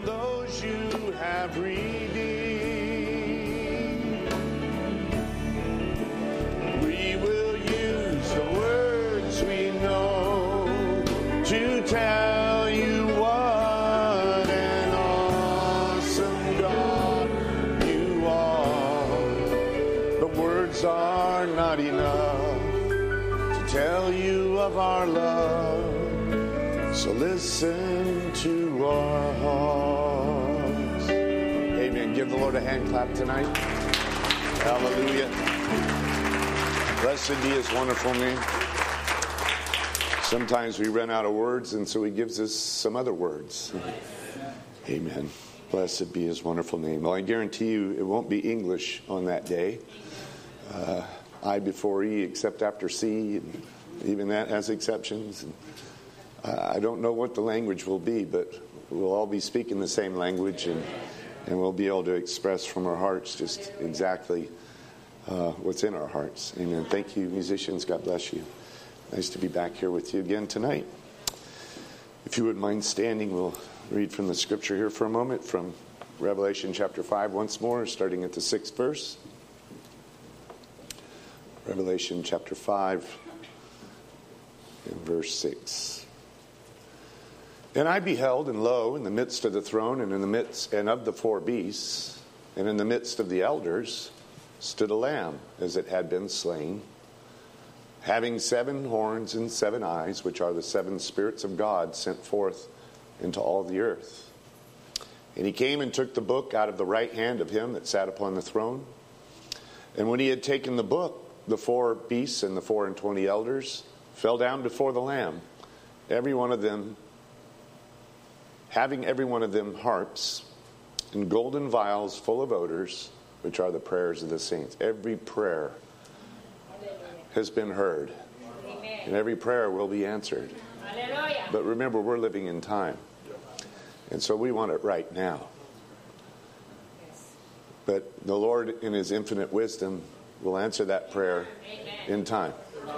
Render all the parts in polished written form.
from those you have redeemed. We will use the words we know to tell you what an awesome God you are. The words are not enough to tell you of our love. So listen to our hearts. Amen. Give the Lord a hand clap tonight. Hallelujah. Blessed be his wonderful name. Sometimes we run out of words, and so he gives us some other words. Amen. Blessed be his wonderful name. Well, I guarantee you it won't be English on that day. I before E except after C, and even that has exceptions. I don't know what the language will be, but we'll all be speaking the same language, and we'll be able to express from our hearts just exactly what's in our hearts. Amen. Thank you, musicians. God bless you. Nice to be back here with you again tonight. If you wouldn't mind standing, we'll read from the scripture here for a moment from Revelation chapter 5 once more, starting at the 6th verse. Revelation chapter 5 and verse 6. And I beheld, and lo, in the midst of the throne, and in the midst and of the four beasts, and in the midst of the elders, stood a lamb, as it had been slain, having 7 horns and 7 eyes, which are the 7 spirits of God sent forth into all the earth. And he came and took the book out of the right hand of him that sat upon the throne. And when he had taken the book, the 4 beasts and the 24 elders fell down before the Lamb, having every one of them harps and golden vials full of odors, which are the prayers of the saints. Every prayer has been heard, and every prayer will be answered. But remember, we're living in time, and so we want it right now. But the Lord, in his infinite wisdom, will answer that prayer in time.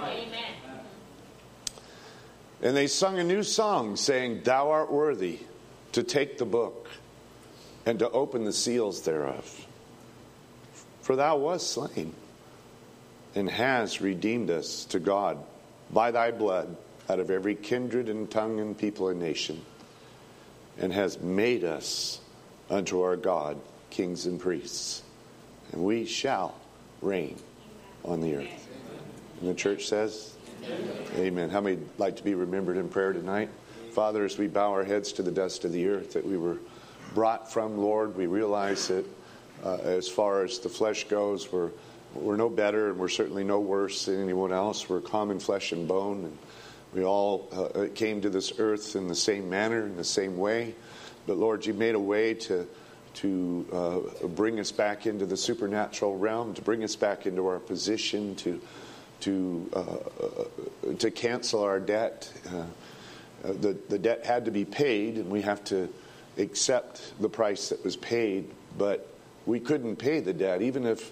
And they sung a new song, saying, Thou art worthy to take the book and to open the seals thereof. For thou wast slain and hast redeemed us to God by thy blood out of every kindred and tongue and people and nation, and hast made us unto our God kings and priests, and we shall reign on the earth. And the church says, Amen. How many like to be remembered in prayer tonight? Father, as we bow our heads to the dust of the earth that we were brought from, Lord, we realize that as far as the flesh goes, we're no better, and we're certainly no worse than anyone else. We're common flesh and bone, and we all came to this earth in the same manner, in the same way. But Lord, you made a way to bring us back into the supernatural realm, to bring us back into our position, to cancel our debt. The debt had to be paid, and we have to accept the price that was paid. But we couldn't pay the debt, even if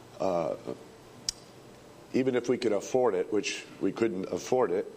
we could afford it, which we couldn't afford it.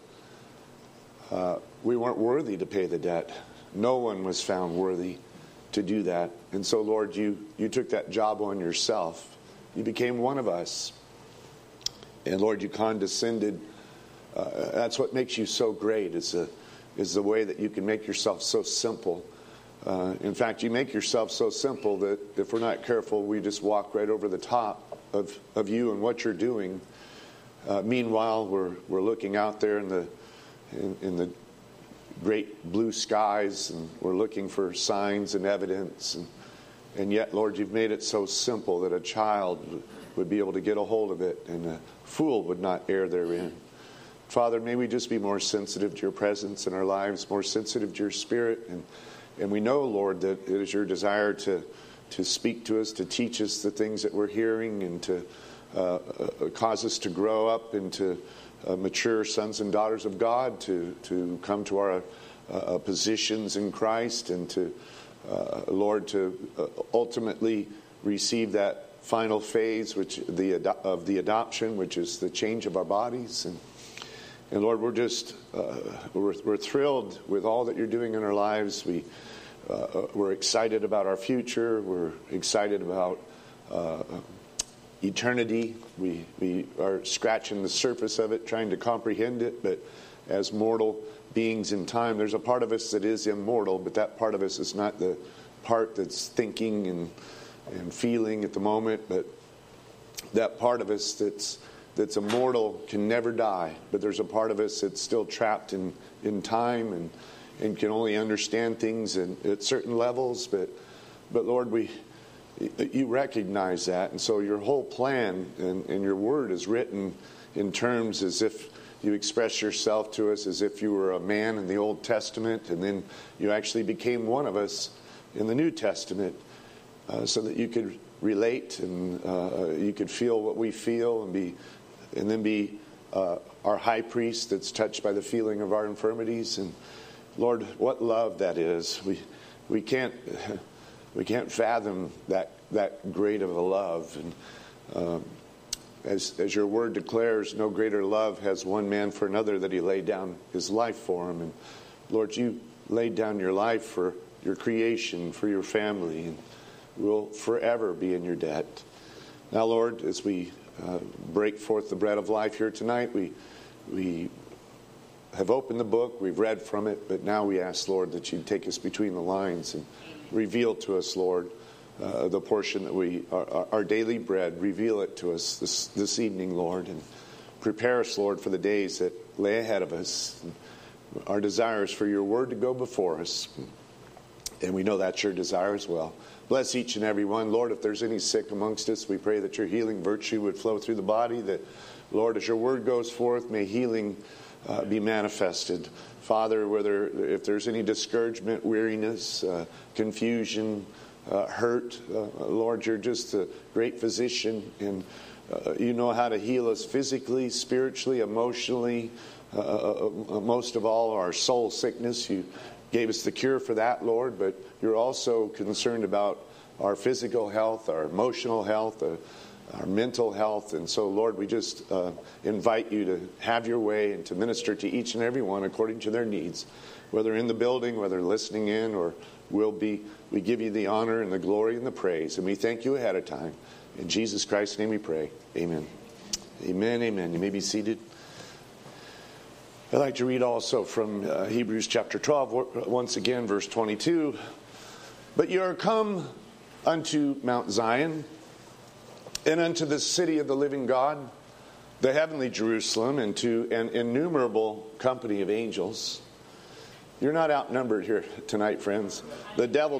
We weren't worthy to pay the debt. No one was found worthy to do that. And so, Lord, you took that job on yourself. You became one of us. And Lord, you condescended. That's what makes you so great, is the way that you can make yourself so simple. In fact, you make yourself so simple that if we're not careful, we just walk right over the top of you and what you're doing. Meanwhile, we're looking out there in the great blue skies, and we're looking for signs and evidence. And yet, Lord, you've made it so simple that a child would be able to get a hold of it, and a fool would not err therein. Father, may we just be more sensitive to your presence in our lives, more sensitive to your spirit. And we know, Lord, that it is your desire to speak to us, to teach us the things that we're hearing, and to cause us to grow up into mature sons and daughters of God, to come to our positions in Christ, and to, Lord, to ultimately receive that final phase of the adoption, which is the change of our bodies. And Lord, we're just we're thrilled with all that you're doing in our lives. we're excited about our future. We're excited about eternity. We are scratching the surface of it, trying to comprehend it. But as mortal beings in time, there's a part of us that is immortal, but that part of us is not the part that's thinking and feeling at the moment. But that part of us that's immortal can never die. But there's a part of us that's still trapped in time and can only understand things at certain levels. But Lord, you recognize that. And so your whole plan and your word is written in terms as if you express yourself to us as if you were a man in the Old Testament, and then you actually became one of us in the New Testament, so that you could relate and you could feel what we feel and then be our high priest that's touched by the feeling of our infirmities. And Lord, what love that is. We can't fathom that great of a love. And as your word declares, no greater love has one man for another that he laid down his life for him. And Lord, you laid down your life for your creation, for your family, and we'll forever be in your debt. Now, Lord, as we break forth the bread of life here tonight, we have opened the book, we've read from it, but now we ask, Lord, that you'd take us between the lines and reveal to us, Lord, the portion that our daily bread. Reveal it to us this evening, Lord, and prepare us, Lord, for the days that lay ahead of us. Our desire is for your word to go before us, and we know that's your desire as well. Bless each and every one. Lord, if there's any sick amongst us, we pray that your healing virtue would flow through the body, that, Lord, as your word goes forth, may healing be manifested. Father, if there's any discouragement, weariness, confusion, hurt, Lord, you're just a great physician, and you know how to heal us physically, spiritually, emotionally, most of all our soul sickness. You gave us the cure for that, Lord, but you're also concerned about our physical health, our emotional health, our mental health. And so, Lord, we just invite you to have your way and to minister to each and every one according to their needs, whether in the building, whether listening in, or we give you the honor and the glory and the praise. And we thank you ahead of time. In Jesus Christ's name we pray. Amen. Amen, amen. You may be seated. I'd like to read also from Hebrews chapter 12, once again, verse 22. But you are come unto Mount Zion, and unto the city of the living God, the heavenly Jerusalem, and to an innumerable company of angels. You're not outnumbered here tonight, friends. The devil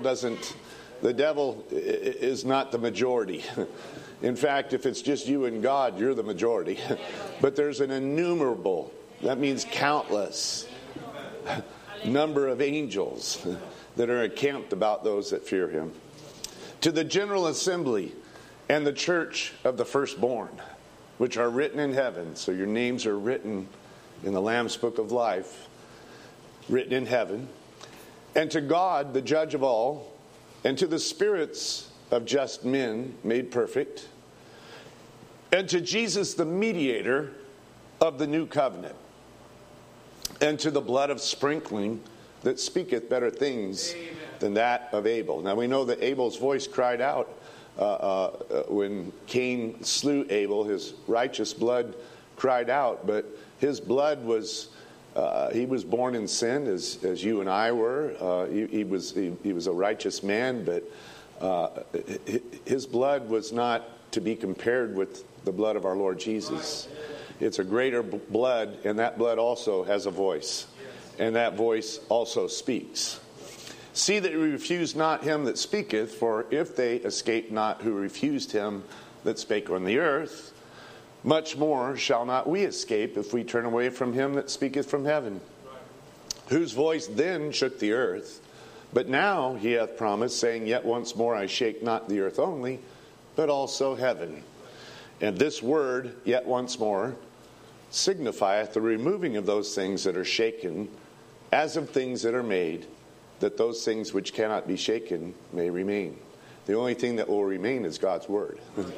is not the majority. In fact, if it's just you and God, you're the majority. But there's an innumerable, that means countless, number of angels that are encamped about those that fear him. To the general assembly and the church of the firstborn, which are written in heaven. So your names are written in the Lamb's book of life, written in heaven. And to God, the judge of all, and to the spirits of just men made perfect, and to Jesus, the mediator of the new covenant, and to the blood of sprinkling that speaketh better things than that of Abel. Now we know that Abel's voice cried out when Cain slew Abel. His righteous blood cried out, but his blood was he was born in sin as you and I were. He was a righteous man, but his blood was not to be compared with the blood of our Lord Jesus. It's a greater blood, and that blood also has a voice, and that voice also speaks. See that you refuse not him that speaketh, for if they escape not who refused him that spake on the earth, much more shall not we escape if we turn away from him that speaketh from heaven, whose voice then shook the earth. But now he hath promised, saying, Yet once more I shake not the earth only, but also heaven. And this word, yet once more, signifieth the removing of those things that are shaken, as of things that are made, that those things which cannot be shaken may remain. The only thing that will remain is God's word.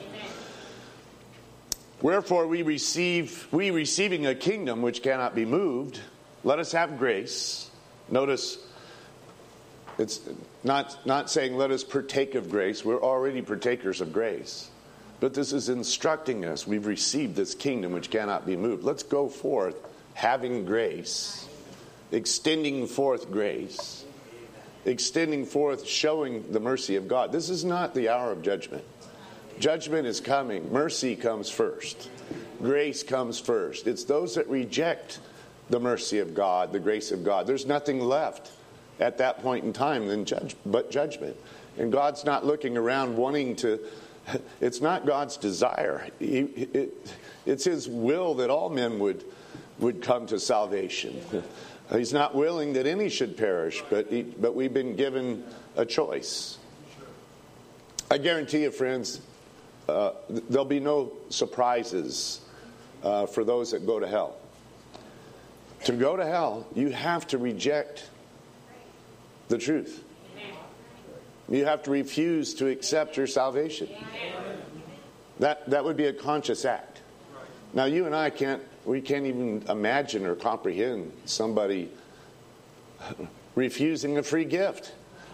Wherefore we receiving a kingdom which cannot be moved, let us have grace. Notice, It's not saying let us partake of grace. We're already partakers of grace. But this is instructing us. We've received this kingdom which cannot be moved. Let's go forth having grace, extending forth grace, extending forth, showing the mercy of God. This is not the hour of judgment. Judgment is coming. Mercy comes first. Grace comes first. It's those that reject the mercy of God, the grace of God. There's nothing left at that point in time but judgment. And God's not looking around wanting to... It's not God's desire. It's His will that all men would come to salvation. He's not willing that any should perish, but we've been given a choice. I guarantee you, friends, there'll be no surprises for those that go to hell. To go to hell, you have to reject the truth. You have to refuse to accept your salvation. That would be a conscious act. Now, you and I can't even imagine or comprehend somebody refusing a free gift.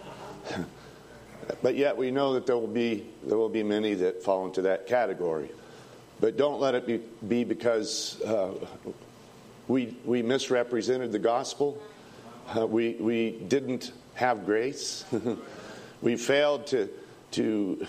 But yet we know that there will be many that fall into that category. But don't let it be because we misrepresented the gospel. We didn't have grace. We failed to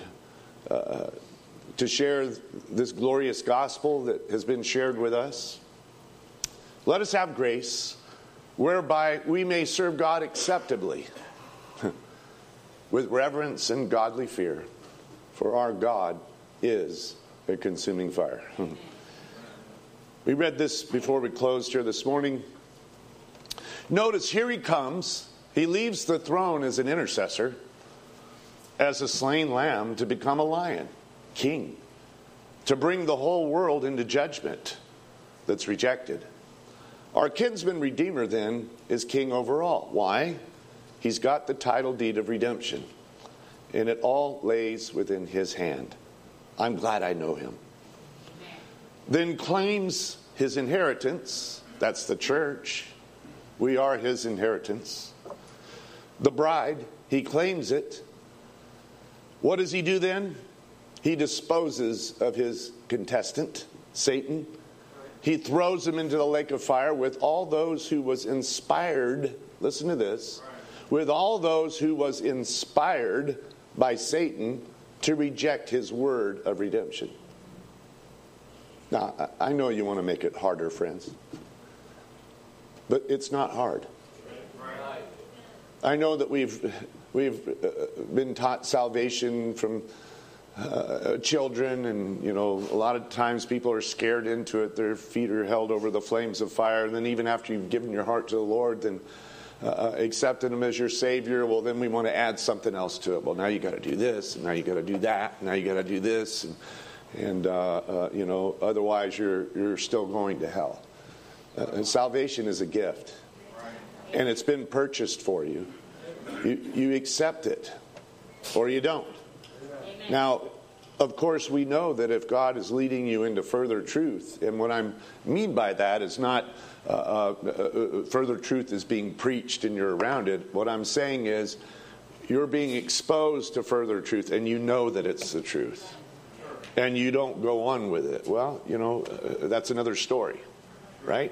share this glorious gospel that has been shared with us. Let us have grace whereby we may serve God acceptably with reverence and godly fear, for our God is a consuming fire. We read this before we closed here this morning. Notice, here he comes. He leaves the throne as an intercessor, as a slain lamb, to become a lion, king, to bring the whole world into judgment that's rejected. Our kinsman redeemer, then, is king over all. Why? He's got the title deed of redemption, and it all lays within his hand. I'm glad I know him. Then claims his inheritance. That's the church. We are his inheritance. The bride, he claims it. What does he do then? He disposes of his contestant, Satan. He throws him into the lake of fire with all those who was inspired, listen to this, with all those who was inspired by Satan to reject his word of redemption. Now, I know you want to make it harder, friends, but it's not hard. I know that we've been taught salvation from children, and a lot of times people are scared into it. Their feet are held over the flames of fire, and then even after you've given your heart to the Lord, then accepted him as your Savior, well, then we want to add something else to it. Well, now you got to do this, and now you got to do that, and now you got to do this, and otherwise you're still going to hell. Salvation is a gift, and it's been purchased for you. You accept it, or you don't. Now, of course, we know that if God is leading you into further truth, and what I mean by that is not further truth is being preached and you're around it. What I'm saying is you're being exposed to further truth, and you know that it's the truth, and you don't go on with it. Well, that's another story, right?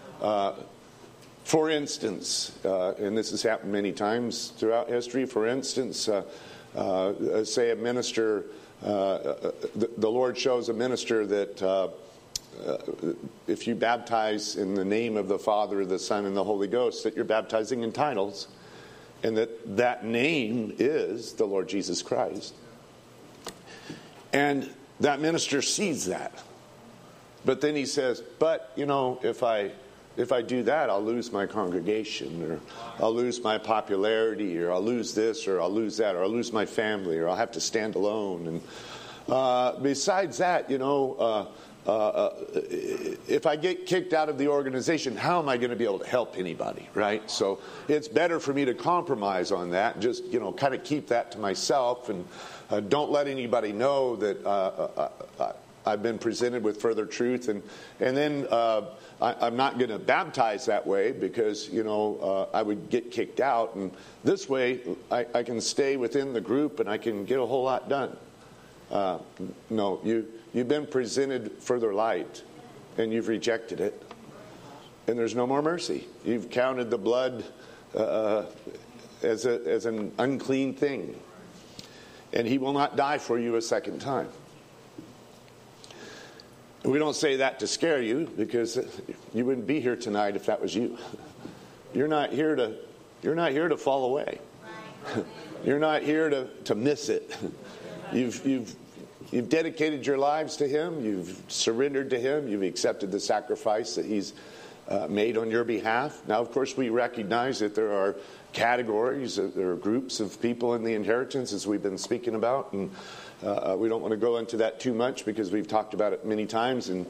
For instance, and this has happened many times throughout history, for instance, say a minister, the Lord shows a minister that if you baptize in the name of the Father, the Son, and the Holy Ghost, that you're baptizing in titles, and that name is the Lord Jesus Christ. And that minister sees that. But then he says, but, if I do that, I'll lose my congregation, or I'll lose my popularity, or I'll lose this, or I'll lose that, or I'll lose my family, or I'll have to stand alone. And besides that, if I get kicked out of the organization, how am I going to be able to help anybody, right? So it's better for me to compromise on that, and just, kind of keep that to myself, and don't let anybody know that I've been presented with further truth, and then I'm not going to baptize that way because I would get kicked out, and this way I can stay within the group and I can get a whole lot done. No, you've been presented further light, and you've rejected it, and there's no more mercy. You've counted the blood as an unclean thing, and he will not die for you a second time. We don't say that to scare you, because you wouldn't be here tonight if that was you. You're not here to fall away. You're not here to miss it. You've dedicated your lives to him. You've surrendered to him. You've accepted the sacrifice that he's made on your behalf. Now, of course, we recognize that there are categories, there are groups of people in the inheritance, as we've been speaking about, and we don't want to go into that too much because we've talked about it many times, and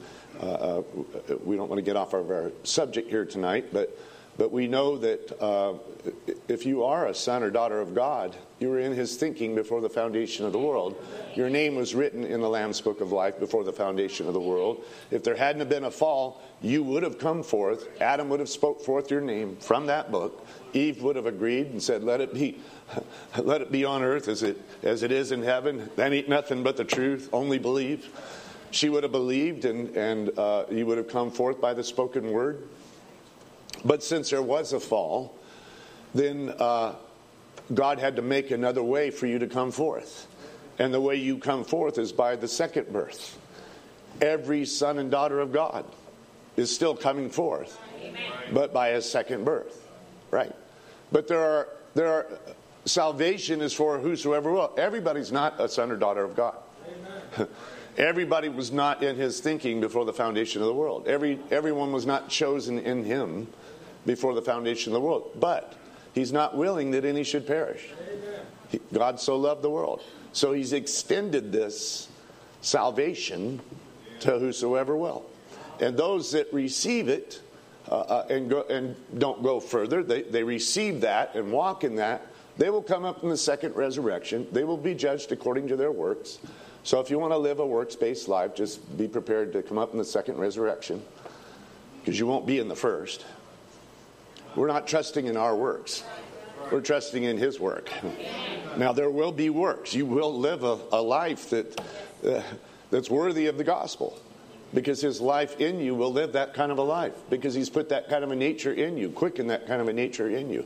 we don't want to get off of our subject here tonight. But we know that if you are a son or daughter of God, you were in his thinking before the foundation of the world. Your name was written in the Lamb's Book of Life before the foundation of the world. If there hadn't been a fall, you would have come forth. Adam would have spoke forth your name from that book. Eve would have agreed and said, let it be on earth as it is in heaven. Then eat nothing but the truth, only believe. She would have believed, and you would have come forth by the spoken word. But since there was a fall, then God had to make another way for you to come forth. And the way you come forth is by the second birth. Every son and daughter of God is still coming forth, but by a second birth. Right? But there are salvation is for whosoever will. Everybody's not a son or daughter of God. Everybody was not in his thinking before the foundation of the world. Everyone was not chosen in him before the foundation of the world. But he's not willing that any should perish. God so loved the world. So he's extended this salvation to whosoever will. And those that receive it and don't go further, they receive that and walk in that, they will come up in the second resurrection. They will be judged according to their works. So if you want to live a works-based life, just be prepared to come up in the second resurrection, because you won't be in the first. We're not trusting in our works. We're trusting in his work. Now, there will be works. You will live a life that's worthy of the gospel, because his life in you will live that kind of a life, because he's put that kind of a nature in you, quickened that kind of a nature in you.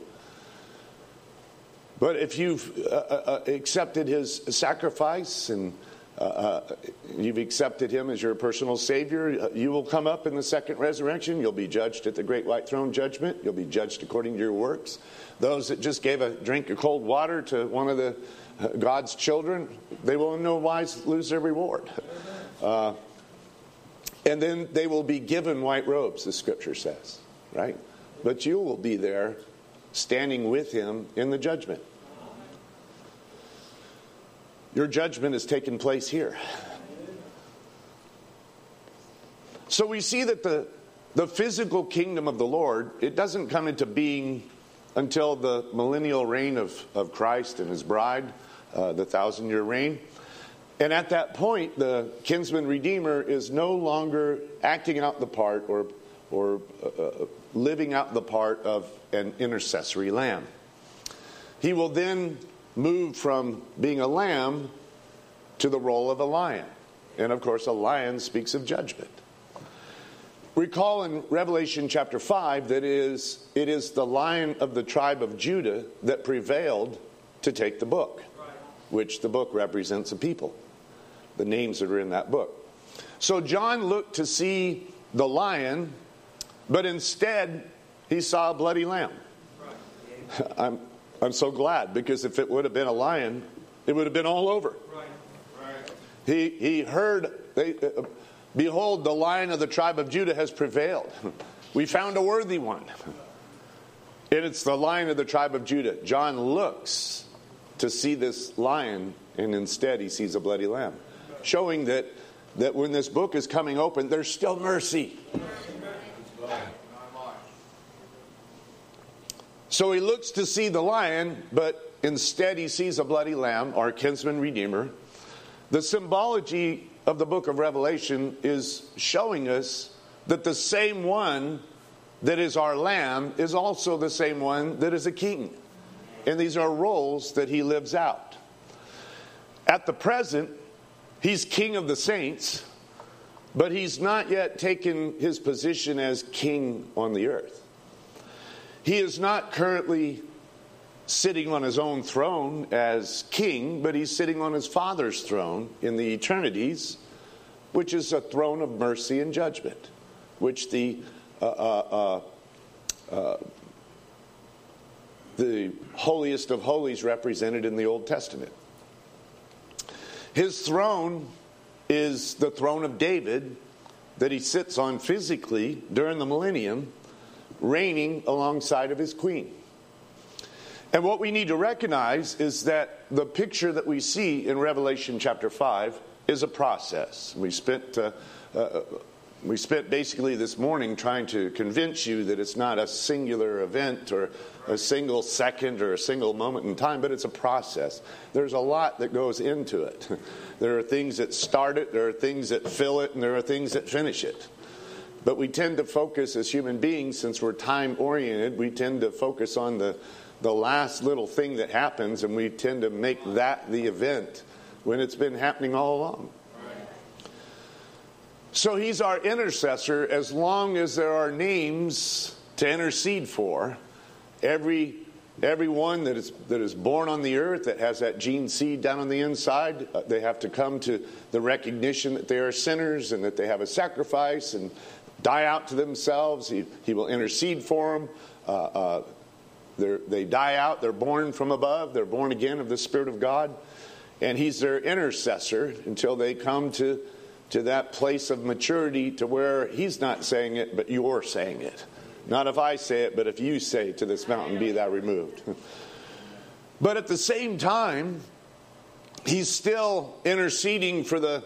But if you've accepted his sacrifice and you've accepted him as your personal Savior, you will come up in the second resurrection. You'll be judged at the great white throne judgment. You'll be judged according to your works. Those that just gave a drink of cold water to one of the God's children, they will in no wise lose their reward. And then they will be given white robes, the scripture says, right? But you will be there standing with him in the judgment. Your judgment has taken place here. So we see that the physical kingdom of the Lord, it doesn't come into being until the millennial reign of Christ and his bride, the 1,000-year reign. And at that point, the kinsman redeemer is no longer acting out the part or living out the part of an intercessory lamb. He will then move from being a lamb to the role of a lion. And of course, a lion speaks of judgment. Recall in Revelation chapter 5 that it is the Lion of the tribe of Judah that prevailed to take the book, which the book represents a people, the names that are in that book. So John looked to see the lion, but instead he saw a bloody lamb. I'm so glad, because if it would have been a lion, it would have been all over. He heard, behold, the Lion of the tribe of Judah has prevailed. We found a worthy one. And it's the Lion of the tribe of Judah. John looks to see this lion, and instead he sees a bloody lamb, showing that when this book is coming open, there's still mercy. So he looks to see the lion, but instead he sees a bloody lamb, our kinsman redeemer. The symbology of the book of Revelation is showing us that the same one that is our Lamb is also the same one that is a king. And these are roles that he lives out. At the present, he's king of the saints, but he's not yet taken his position as king on the earth. He is not currently sitting on his own throne as king, but he's sitting on his Father's throne in the eternities, which is a throne of mercy and judgment, which the holiest of holies represented in the Old Testament. His throne is the throne of David that he sits on physically during the millennium, reigning alongside of his queen. And what we need to recognize is that the picture that we see in Revelation chapter 5 is a process. We spent basically this morning trying to convince you that it's not a singular event or a single second or a single moment in time, but it's a process. There's a lot that goes into it. There are things that start it, there are things that fill it, and there are things that finish it. But we tend to focus as human beings, since we're time-oriented, we tend to focus on the last little thing that happens, and we tend to make that the event when it's been happening all along. So he's our intercessor as long as there are names to intercede for. Everyone that is born on the earth that has that gene seed down on the inside, they have to come to the recognition that they are sinners and that they have a sacrifice and die out to themselves. He will intercede for them. They die out. They're born from above. They're born again of the Spirit of God. And he's their intercessor until they come to that place of maturity to where he's not saying it, but you're saying it. Not if I say it, but if you say to this mountain, be thou removed. But at the same time, he's still interceding for the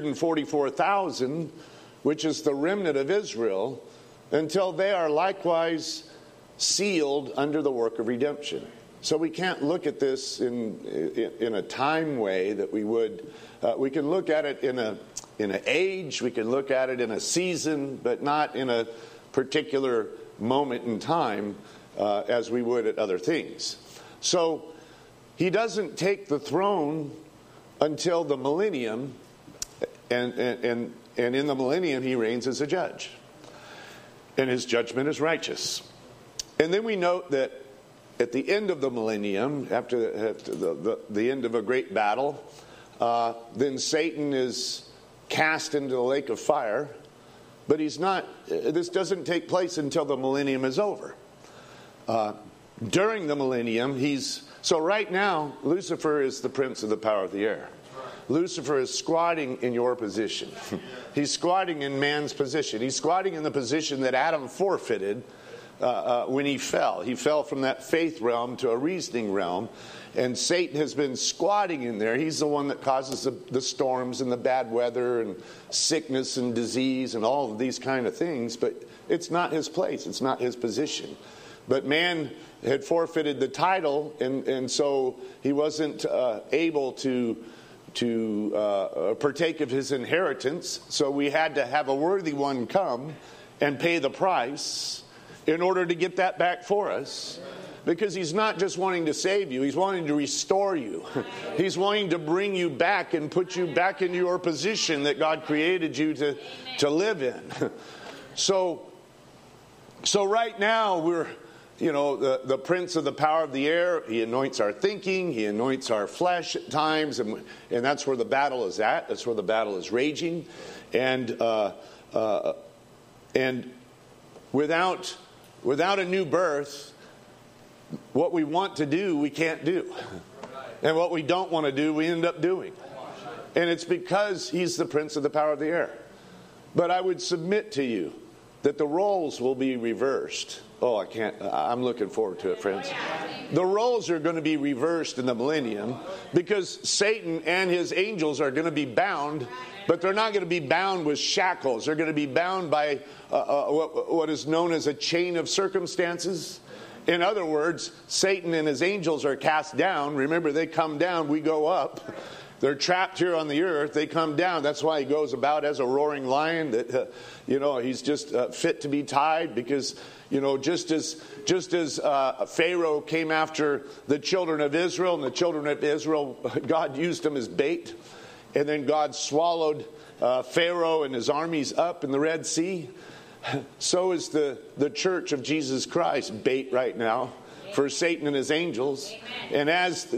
144,000, which is the remnant of Israel, until they are likewise sealed under the work of redemption. So we can't look at this in a time way that we would. We can look at it in an age. We can look at it in a season, but not in a particular moment in time as we would at other things. So he doesn't take the throne until the millennium, and in the millennium he reigns as a judge, and his judgment is righteous. And then we note that at the end of the millennium, after the end of a great battle, then Satan is cast into the lake of fire. But he's not. This doesn't take place until the millennium is over. During the millennium, so right now, Lucifer is the prince of the power of the air. Lucifer is squatting in your position. He's squatting in man's position. He's squatting in the position that Adam forfeited when he fell. He fell from that faith realm to a reasoning realm. And Satan has been squatting in there. He's the one that causes the storms and the bad weather and sickness and disease and all of these kind of things. But it's not his place. It's not his position. But man had forfeited the title, and so he wasn't able to partake of his inheritance. So we had to have a worthy one come and pay the price in order to get that back for us. Because he's not just wanting to save you, he's wanting to restore you. He's wanting to bring you back and put you back in your position that God created you to live in. So right now we're, the prince of the power of the air. He anoints our thinking, he anoints our flesh at times, and that's where the battle is at. That's where the battle is raging. And without a new birth, what we want to do, we can't do. And what we don't want to do, we end up doing. And it's because he's the prince of the power of the air. But I would submit to you that the roles will be reversed. I'm looking forward to it, friends. The roles are going to be reversed in the millennium because Satan and his angels are going to be bound, but they're not going to be bound with shackles. They're going to be bound by what is known as a chain of circumstances. In other words, Satan and his angels are cast down. Remember, they come down, we go up. They're trapped here on the earth. They come down. That's why he goes about as a roaring lion. That he's just fit to be tied, because just as Pharaoh came after the children of Israel, and the children of Israel, God used them as bait, and then God swallowed Pharaoh and his armies up in the Red Sea. So is the church of Jesus Christ bait right now for Satan and his angels. And as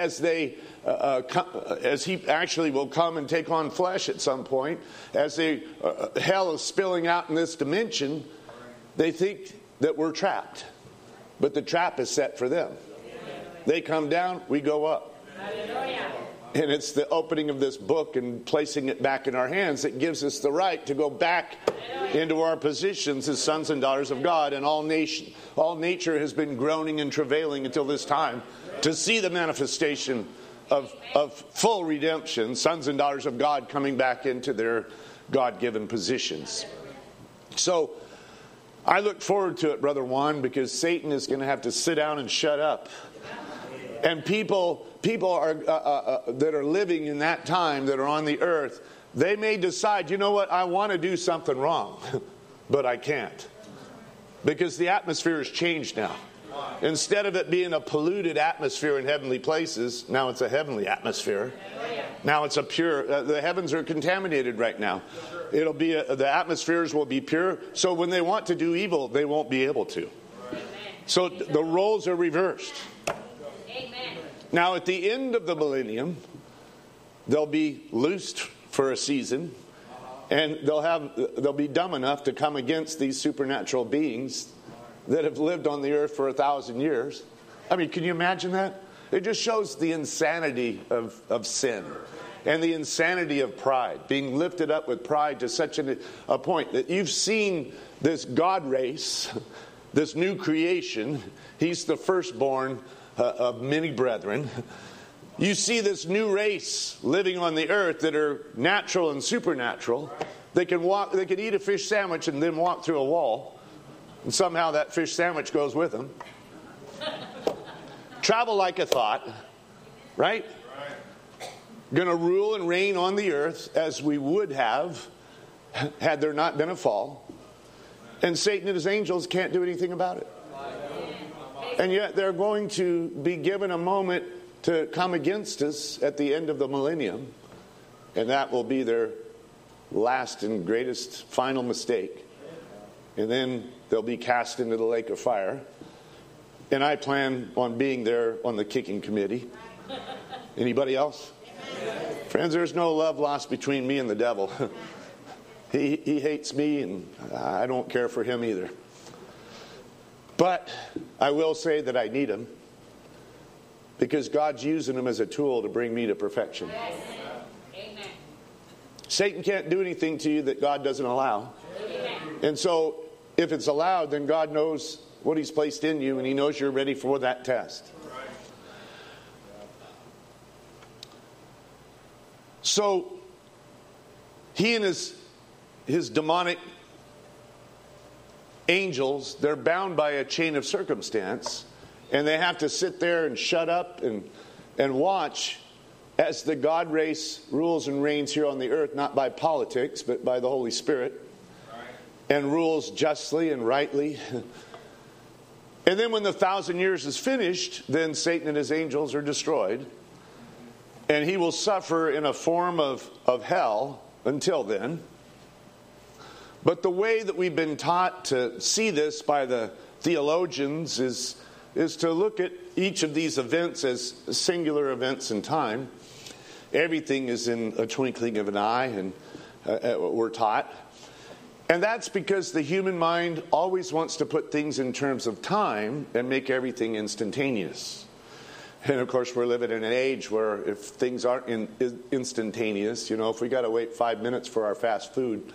he actually will come and take on flesh at some point, as hell is spilling out in this dimension, they think that we're trapped. But the trap is set for them. They come down, we go up. And it's the opening of this book and placing it back in our hands that gives us the right to go back into our positions as sons and daughters of God. And all nature has been groaning and travailing until this time to see the manifestation of full redemption, sons and daughters of God coming back into their God-given positions. So I look forward to it, Brother Juan, because Satan is going to have to sit down and shut up. And people are that are living in that time, that are on the earth, they may decide, you know what, I want to do something wrong, but I can't. Because the atmosphere has changed now. Instead of it being a polluted atmosphere in heavenly places, now it's a heavenly atmosphere. Now it's a pure, the heavens are contaminated right now. It'll be, the atmospheres will be pure, so when they want to do evil, they won't be able to. So the roles are reversed. Now at the end of the millennium, they'll be loosed for a season, and they'll be dumb enough to come against these supernatural beings that have lived on the earth for 1,000 years. I mean, can you imagine that? It just shows the insanity of sin and the insanity of pride, being lifted up with pride to such a point that you've seen this God race, this new creation. He's the firstborn of many brethren. You see this new race living on the earth that are natural and supernatural. They can eat a fish sandwich and then walk through a wall. And somehow that fish sandwich goes with them. Travel like a thought, right? Going to rule and reign on the earth as we would have had there not been a fall. And Satan and his angels can't do anything about it. And yet they're going to be given a moment to come against us at the end of the millennium. And that will be their last and greatest final mistake. And then they'll be cast into the lake of fire. And I plan on being there on the kicking committee. Anybody else? Friends, there's no love lost between me and the devil. He hates me, and I don't care for him either. But I will say that I need him, because God's using him as a tool to bring me to perfection. Amen. Satan can't do anything to you that God doesn't allow. Amen. And so if it's allowed, then God knows what he's placed in you, and he knows you're ready for that test. So he and his demonic angels, they're bound by a chain of circumstance, and they have to sit there and shut up and watch as the God race rules and reigns here on the earth, not by politics, but by the Holy Spirit, and rules justly and rightly. And then when the 1,000 years is finished, then Satan and his angels are destroyed, and he will suffer in a form of hell until then. But the way that we've been taught to see this by the theologians is to look at each of these events as singular events in time. Everything is in a twinkling of an eye, and we're taught. And that's because the human mind always wants to put things in terms of time and make everything instantaneous. And of course, we're living in an age where if things aren't instantaneous, if we got to wait 5 minutes for our fast food,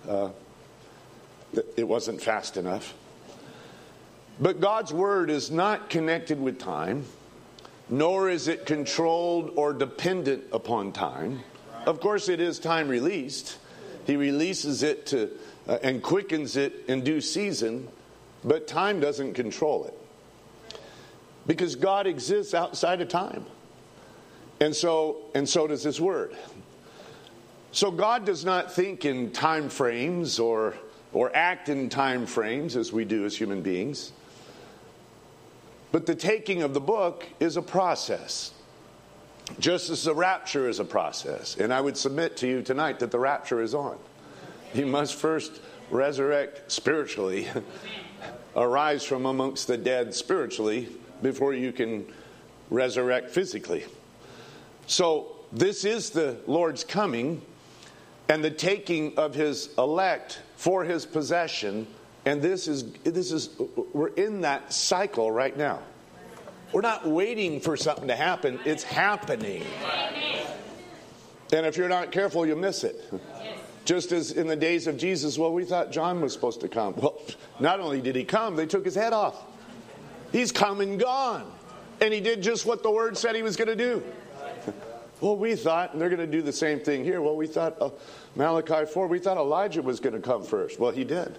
it wasn't fast enough. But God's word is not connected with time, nor is it controlled or dependent upon time. Of course, it is time released. He releases it and quickens it in due season, but time doesn't control it. Because God exists outside of time. And so does His Word. So God does not think in time frames or act in time frames as we do as human beings. But the taking of the book is a process. Just as the rapture is a process. And I would submit to you tonight that the rapture is on. You must first resurrect spiritually, arise from amongst the dead spiritually, before you can resurrect physically. So this is the Lord's coming and the taking of His elect for His possession. And this is we're in that cycle right now. We're not waiting for something to happen. It's happening. And if you're not careful, you'll miss it. Just as in the days of Jesus, well, we thought John was supposed to come. Well, not only did he come, they took his head off. He's come and gone. And he did just what the Word said he was going to do. Well, we thought, and they're going to do the same thing here. Well, we thought, Malachi 4, we thought Elijah was going to come first. Well, he did.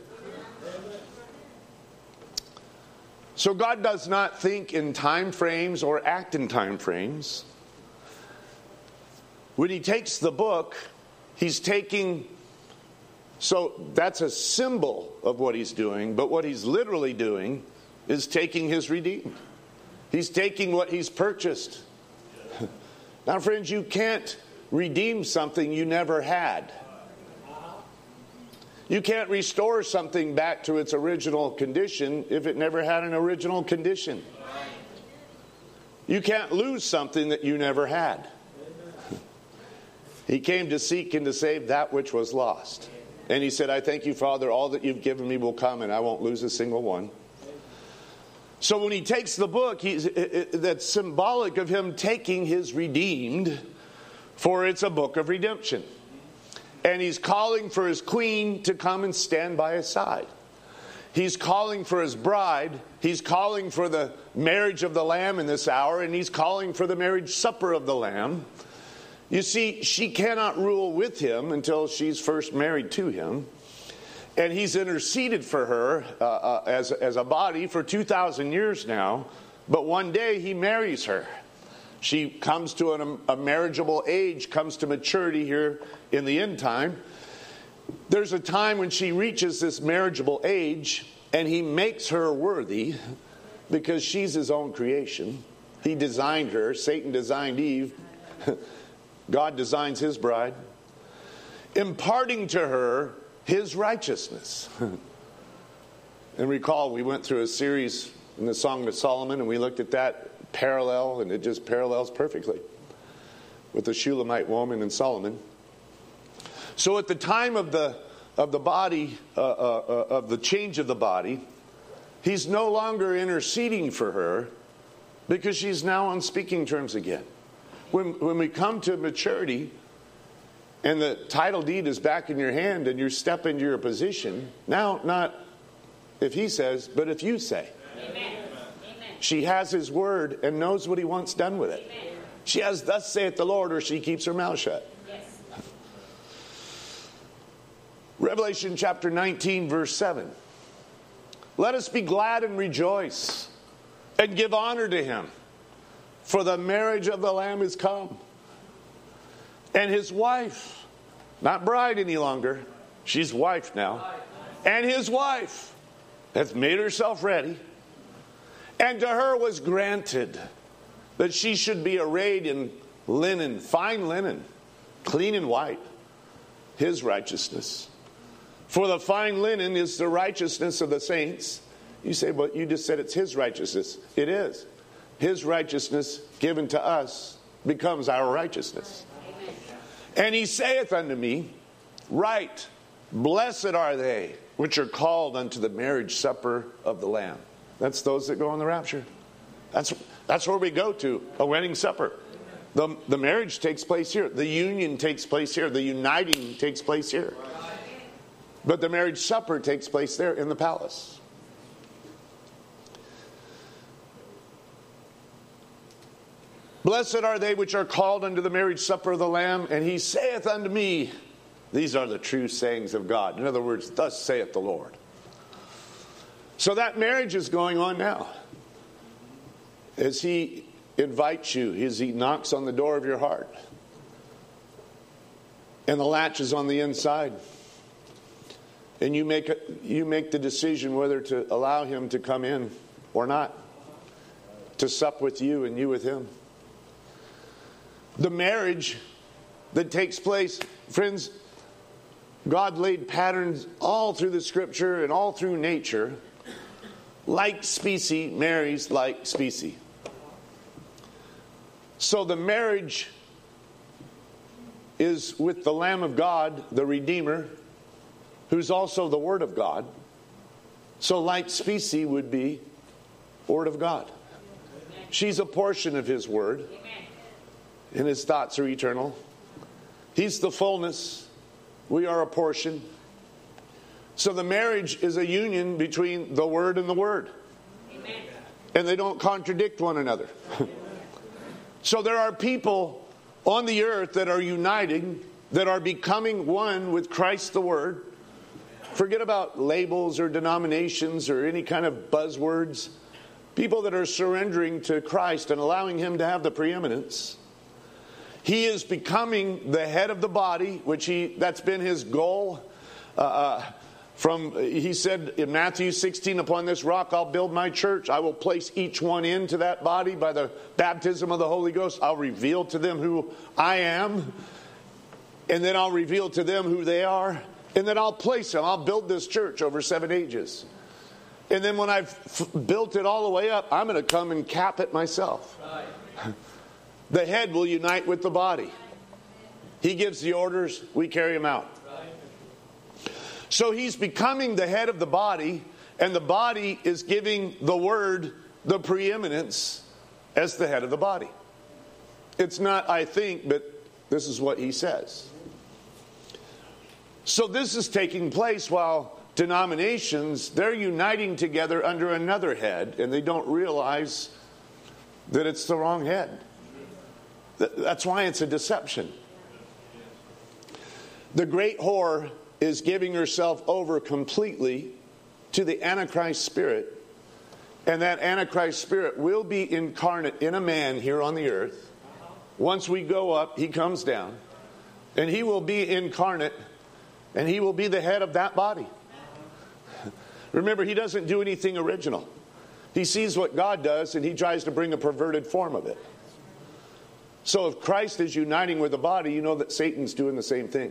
So God does not think in time frames or act in time frames. When He takes the book, He's taking, so that's a symbol of what He's doing, but what He's literally doing is taking His redeemed. He's taking what He's purchased. Now, friends, you can't redeem something you never had. You can't restore something back to its original condition if it never had an original condition. You can't lose something that you never had. He came to seek and to save that which was lost. And He said, I thank you, Father, all that you've given me will come, and I won't lose a single one. So when He takes the book, that's symbolic of Him taking His redeemed, for it's a book of redemption. And He's calling for His queen to come and stand by His side. He's calling for His bride. He's calling for the marriage of the Lamb in this hour, and He's calling for the marriage supper of the Lamb. You see, she cannot rule with Him until she's first married to Him. And He's interceded for her as a body for 2,000 years now. But one day He marries her. She comes to a marriageable age, comes to maturity here in the end time. There's a time when she reaches this marriageable age, and He makes her worthy because she's His own creation. He designed her. Satan designed Eve. God designs His bride, imparting to her His righteousness. And recall, we went through a series in the Song of Solomon, and we looked at that parallel, and it just parallels perfectly with the Shulamite woman and Solomon. So at the time of the body, of the change of the body, He's no longer interceding for her because she's now on speaking terms again. When we come to maturity and the title deed is back in your hand and you step into your position, now not if He says, but if you say. Amen. She has His word and knows what He wants done with it. Amen. She has thus saith the Lord, or she keeps her mouth shut. Yes. Revelation chapter 19, verse 7. Let us be glad and rejoice and give honor to Him, for the marriage of the Lamb is come. And His wife, not bride any longer, she's wife now, and His wife hath made herself ready. And to her was granted that she should be arrayed in linen, fine linen, clean and white, His righteousness. For the fine linen is the righteousness of the saints. You say, but you just said it's His righteousness. It is. His righteousness given to us becomes our righteousness. Amen. And He saith unto me, Right, blessed are they which are called unto the marriage supper of the Lamb. That's those that go on the rapture. That's where we go to, a wedding supper. The marriage takes place here. The union takes place here. The uniting takes place here. But the marriage supper takes place there in the palace. Blessed are they which are called unto the marriage supper of the Lamb. And He saith unto me, these are the true sayings of God. In other words, thus saith the Lord. So that marriage is going on now. As He invites you as he knocks on the door of your heart. And the latch is on the inside. And you make the decision whether to allow him to come in or not. To sup with you and you with him. The marriage that takes place, friends, God laid patterns all through the scripture and all through nature. Like species marries like species. So the marriage is with the Lamb of God, the Redeemer, who's also the Word of God. So like species would be Word of God. She's a portion of His Word. And His thoughts are eternal. He's the fullness. We are a portion. So the marriage is a union between the Word and the Word. Amen. And they don't contradict one another. So there are people on the earth that are uniting, that are becoming one with Christ the Word. Forget about labels or denominations or any kind of buzzwords. People that are surrendering to Christ and allowing Him to have the preeminence. He is becoming the head of the body, that's been His goal. He said in Matthew 16, upon this rock I'll build my church. I will place each one into that body by the baptism of the Holy Ghost. I'll reveal to them who I am. And then I'll reveal to them who they are. And then I'll place them. I'll build this church over 7 ages. And then when I've built it all the way up, I'm going to come and cap it myself. Right. The head will unite with the body. He gives the orders, we carry them out. So He's becoming the head of the body, and the body is giving the Word the preeminence as the head of the body. It's not I think, but this is what He says. So this is taking place while denominations, they're uniting together under another head, and they don't realize that it's the wrong head. That's why it's a deception. The great whore is giving herself over completely to the Antichrist spirit. And that Antichrist spirit will be incarnate in a man here on the earth. Once we go up, he comes down. And he will be incarnate. And he will be the head of that body. Remember, he doesn't do anything original. He sees what God does and he tries to bring a perverted form of it. So if Christ is uniting with the body, you know that Satan's doing the same thing.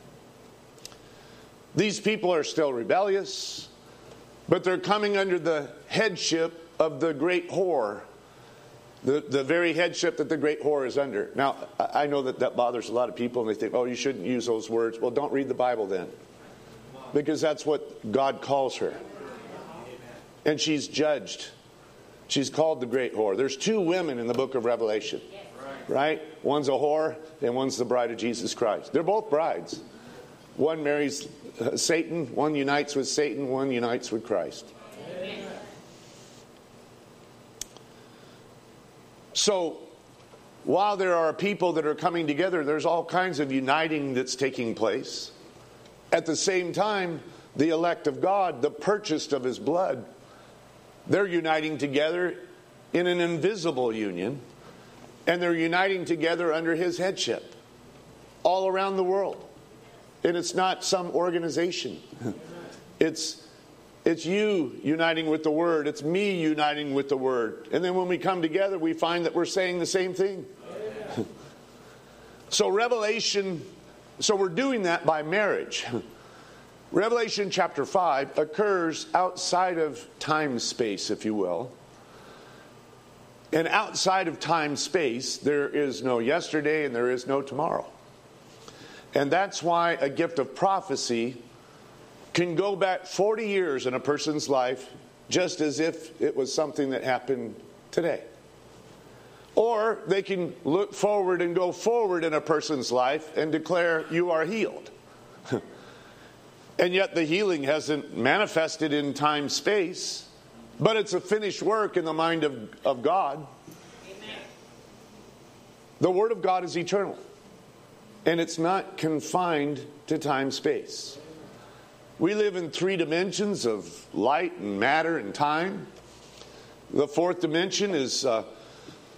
These people are still rebellious, but they're coming under the headship of the great whore. The very headship that the great whore is under. Now, I know that bothers a lot of people, and they think, oh, you shouldn't use those words. Well, don't read the Bible then. Because that's what God calls her. And she's judged. She's called the great whore. There's 2 women in the book of Revelation. Right? One's a whore, and one's the bride of Jesus Christ. They're both brides. One marries Satan, one unites with Satan, one unites with Christ. Amen. So, while there are people that are coming together, there's all kinds of uniting that's taking place. At the same time, the elect of God, the purchased of His blood, they're uniting together in an invisible union. And they're uniting together under His headship all around the world. And it's not some organization. It's you uniting with the Word. It's me uniting with the Word. And then when we come together, we find that we're saying the same thing. So we're doing that by marriage. Revelation chapter 5 occurs outside of time-space, if you will. And outside of time-space, there is no yesterday and there is no tomorrow. And that's why a gift of prophecy can go back 40 years in a person's life just as if it was something that happened today. Or they can look forward and go forward in a person's life and declare, you are healed. And yet the healing hasn't manifested in time-space. But it's a finished work in the mind of God. Amen. The Word of God is eternal. And it's not confined to time-space. We live in 3 dimensions of light and matter and time. The 4th dimension is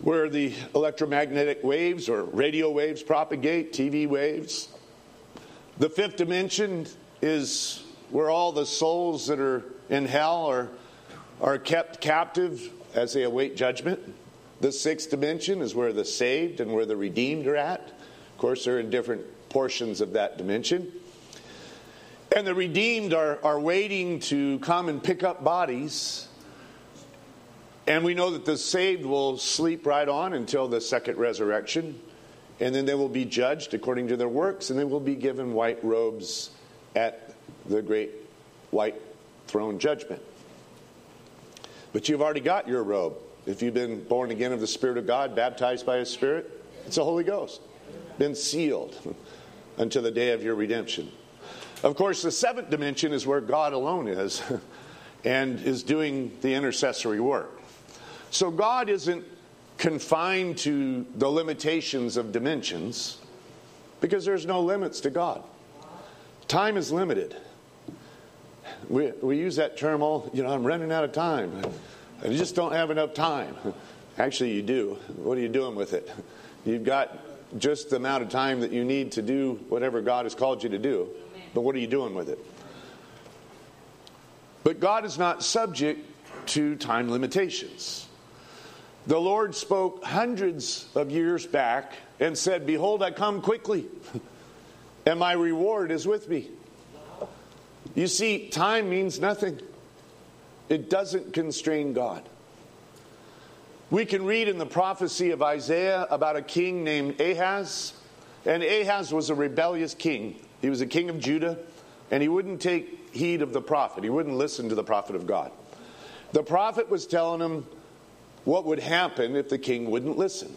where the electromagnetic waves or radio waves propagate, TV waves. The fifth dimension is where all the souls that are in hell are kept captive as they await judgment. The sixth dimension is where the saved and where the redeemed are at. Of course, they're in different portions of that dimension. And the redeemed are waiting to come and pick up bodies. And we know that the saved will sleep right on until the second resurrection. And then they will be judged according to their works. And they will be given white robes at the great white throne judgment. But you've already got your robe. If you've been born again of the Spirit of God, baptized by His Spirit, it's the Holy Ghost. Been sealed until the day of your redemption. Of course, the seventh dimension is where God alone is and is doing the intercessory work. So God isn't confined to the limitations of dimensions because there's no limits to God. Time is limited. We use that term I'm running out of time. I just don't have enough time. Actually, you do. What are you doing with it? You've got just the amount of time that you need to do whatever God has called you to do. But what are you doing with it? But God is not subject to time limitations. The Lord spoke hundreds of years back and said, "Behold, I come quickly, and my reward is with me." You see, time means nothing. It doesn't constrain God. We can read in the prophecy of Isaiah about a king named Ahaz. And Ahaz was a rebellious king. He was a king of Judah, and he wouldn't take heed of the prophet. He wouldn't listen to the prophet of God. The prophet was telling him what would happen if the king wouldn't listen.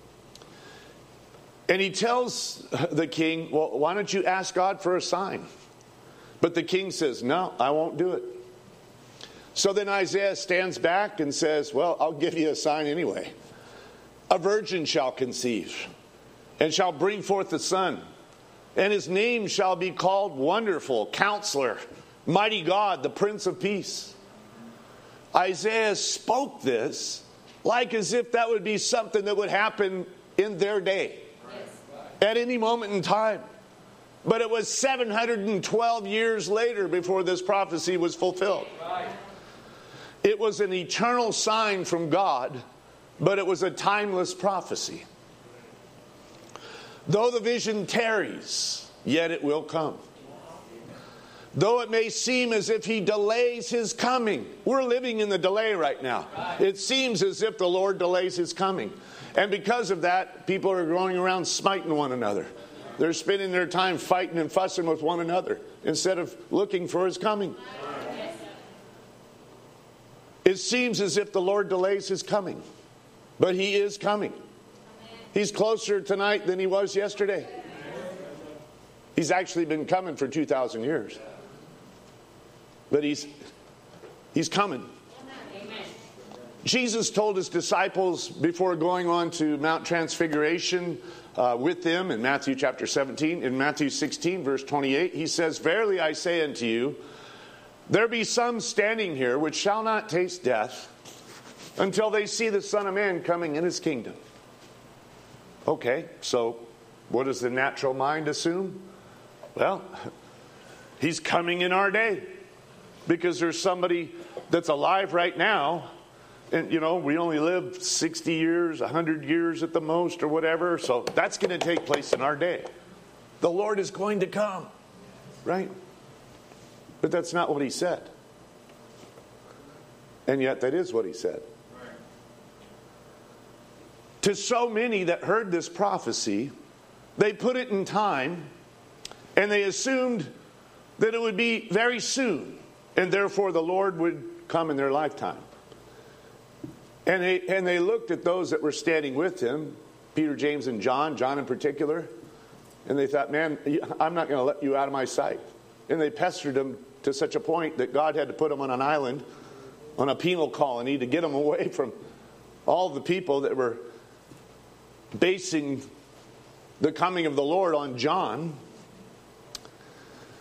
And he tells the king, "Well, why don't you ask God for a sign?" But the king says, "No, I won't do it." So then Isaiah stands back and says, "Well, I'll give you a sign anyway. A virgin shall conceive and shall bring forth a son, and his name shall be called Wonderful, Counselor, Mighty God, the Prince of Peace." Isaiah spoke this like as if that would be something that would happen in their day, at any moment in time. But it was 712 years later before this prophecy was fulfilled. It was an eternal sign from God, but it was a timeless prophecy. Though the vision tarries, yet it will come. Though it may seem as if He delays His coming. We're living in the delay right now. It seems as if the Lord delays His coming. And because of that, people are going around smiting one another. They're spending their time fighting and fussing with one another instead of looking for His coming. It seems as if the Lord delays His coming, but He is coming. He's closer tonight than He was yesterday. He's actually been coming for 2,000 years. But He's coming. Jesus told His disciples before going on to Mount Transfiguration with them in Matthew chapter 17. In Matthew 16, verse 28, He says, "Verily I say unto you, there be some standing here which shall not taste death until they see the Son of Man coming in His kingdom." Okay, so what does the natural mind assume? Well, He's coming in our day. Because there's somebody that's alive right now, and we only live 60 years, 100 years at the most or whatever, so that's going to take place in our day. The Lord is going to come, right? But that's not what He said. And yet that is what He said. To so many that heard this prophecy, they put it in time, and they assumed that it would be very soon, and therefore the Lord would come in their lifetime. And they looked at those that were standing with Him, Peter, James, and John in particular, and they thought, "Man, I'm not going to let you out of my sight." And they pestered Him to such a point that God had to put Him on an island, on a penal colony, to get Him away from all the people that were basing the coming of the Lord on John.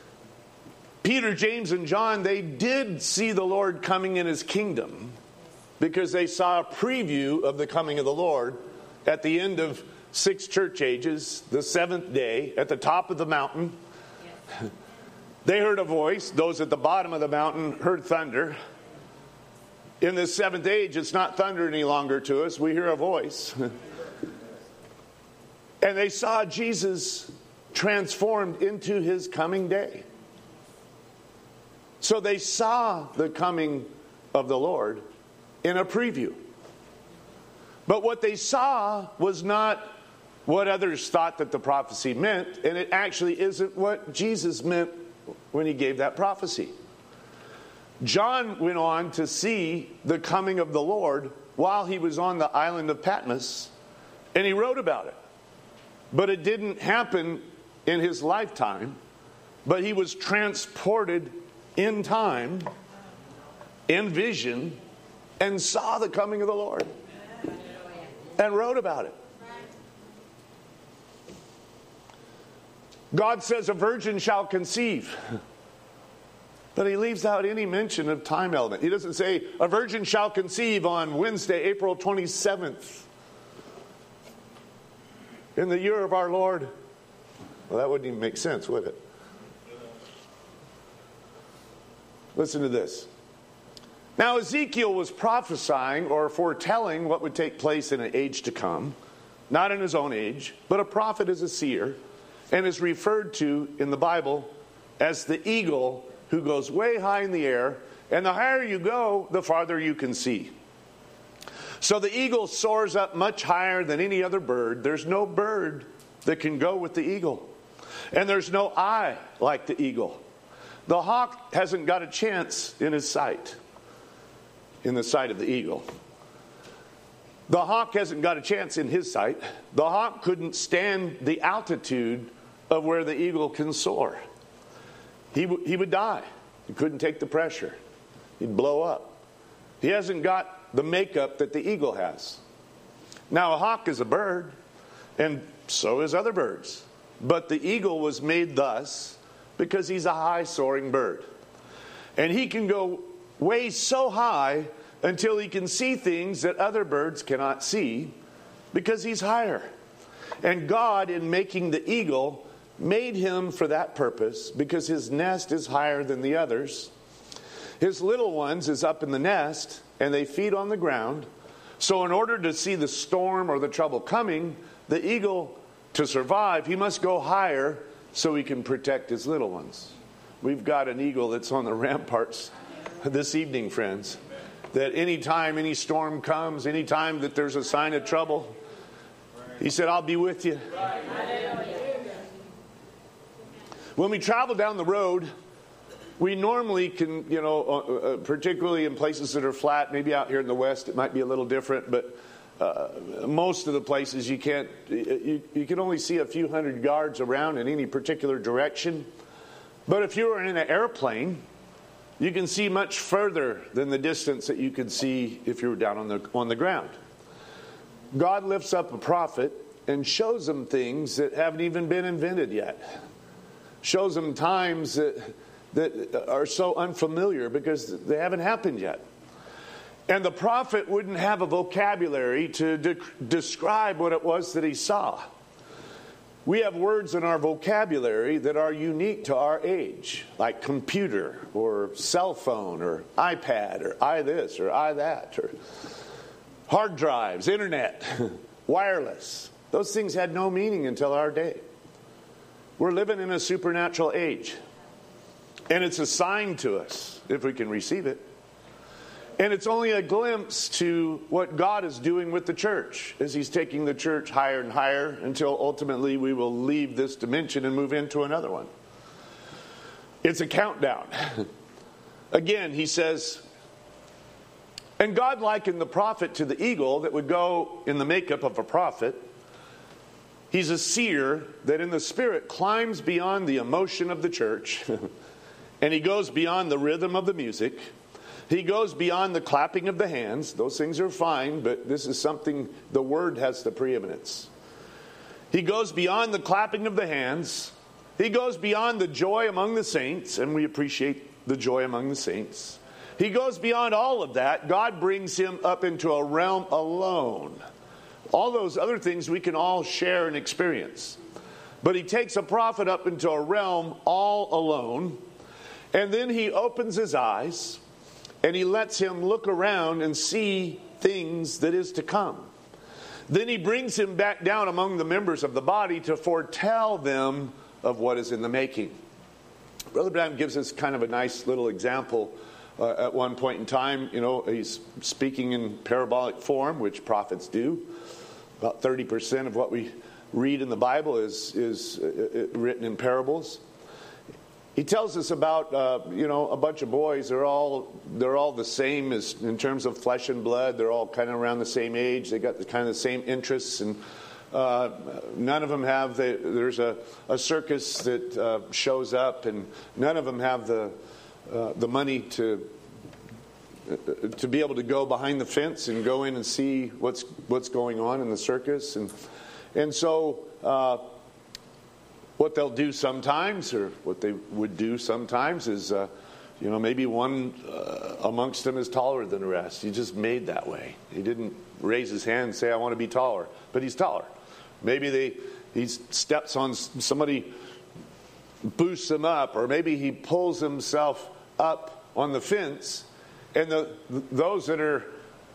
Peter, James, and John, they did see the Lord coming in His kingdom. because they saw a preview of the coming of the Lord at the end of 6 church ages, the 7th day, at the top of the mountain. Yes. They heard a voice. Those at the bottom of the mountain heard thunder. In the 7th age, it's not thunder any longer to us. We hear a voice. And they saw Jesus transformed into his coming day. So they saw the coming of the Lord in a preview. But what they saw was not what others thought that the prophecy meant, and it actually isn't what Jesus meant when he gave that prophecy. John went on to see the coming of the Lord while he was on the island of Patmos, and he wrote about it. But it didn't happen in his lifetime, but he was transported in time, in vision, and saw the coming of the Lord, and wrote about it. God says a virgin shall conceive. But he leaves out any mention of time element. He doesn't say a virgin shall conceive on Wednesday, April 27th. In the year of our Lord. Well, that wouldn't even make sense, would it? Listen to this. Now Ezekiel was prophesying or foretelling what would take place in an age to come. Not in his own age, but a prophet is a seer, and is referred to in the Bible as the eagle who goes way high in the air, and the higher you go, the farther you can see. So the eagle soars up much higher than any other bird. There's no bird that can go with the eagle. And there's no eye like the eagle. The hawk hasn't got a chance in his sight, in the sight of the eagle. The hawk hasn't got a chance in his sight. The hawk couldn't stand the altitude of where the eagle can soar. He would die. He couldn't take the pressure. He'd blow up. He hasn't got the makeup that the eagle has. Now, a hawk is a bird, and so is other birds. But the eagle was made thus because he's a high-soaring bird. And he can go way so high until he can see things that other birds cannot see because he's higher. And God, in making the eagle, made him for that purpose because his nest is higher than the others. His little ones is up in the nest, and they feed on the ground. So in order to see the storm or the trouble coming, the eagle, to survive, he must go higher so he can protect his little ones. We've got an eagle that's on the ramparts this evening, friends, that anytime any storm comes, anytime that there's a sign of trouble, he said, I'll be with you. When we travel down the road, we normally can, particularly in places that are flat, maybe out here in the West, it might be a little different, but most of the places you can only see a few hundred yards around in any particular direction. But if you were in an airplane, you can see much further than the distance that you could see if you were down on the ground. God lifts up a prophet and shows them things that haven't even been invented yet. Shows them times that are so unfamiliar because they haven't happened yet. And the prophet wouldn't have a vocabulary to describe what it was that he saw. We have words in our vocabulary that are unique to our age, like computer or cell phone or iPad or I this or I that, or hard drives, internet, wireless. Those things had no meaning until our day. We're living in a supernatural age. And it's assigned to us if we can receive it. And it's only a glimpse to what God is doing with the church as he's taking the church higher and higher until ultimately we will leave this dimension and move into another one. It's a countdown. Again, he says, and God likened the prophet to the eagle that would go in the makeup of a prophet. He's a seer that in the spirit climbs beyond the emotion of the church. And he goes beyond the rhythm of the music. He goes beyond the clapping of the hands. Those things are fine, but this is something, the word has the preeminence. He goes beyond the clapping of the hands. He goes beyond the joy among the saints, and we appreciate the joy among the saints. he goes beyond all of that. God brings him up into a realm alone. All those other things we can all share and experience. But he takes a prophet up into a realm all alone. And then he opens his eyes and he lets him look around and see things that is to come. Then he brings him back down among the members of the body to foretell them of what is in the making. Brother Branham gives us kind of a nice little example at one point in time. You know, he's speaking in parabolic form, which prophets do. About 30% of what we read in the Bible is written in parables. He tells us about a bunch of boys. They're all the same as in terms of flesh and blood. They're all kind of around the same age. They got the kind of the same interests, and none of them have. There's a circus that shows up, and none of them have the money to be able to go behind the fence and go in and see what's going on in the circus, and so. What they'll do sometimes, or what they would do sometimes, is, maybe one amongst them is taller than the rest. He's just made that way. He didn't raise his hand and say, I want to be taller, but he's taller. Maybe he steps on somebody, boosts him up, or maybe he pulls himself up on the fence, and those that are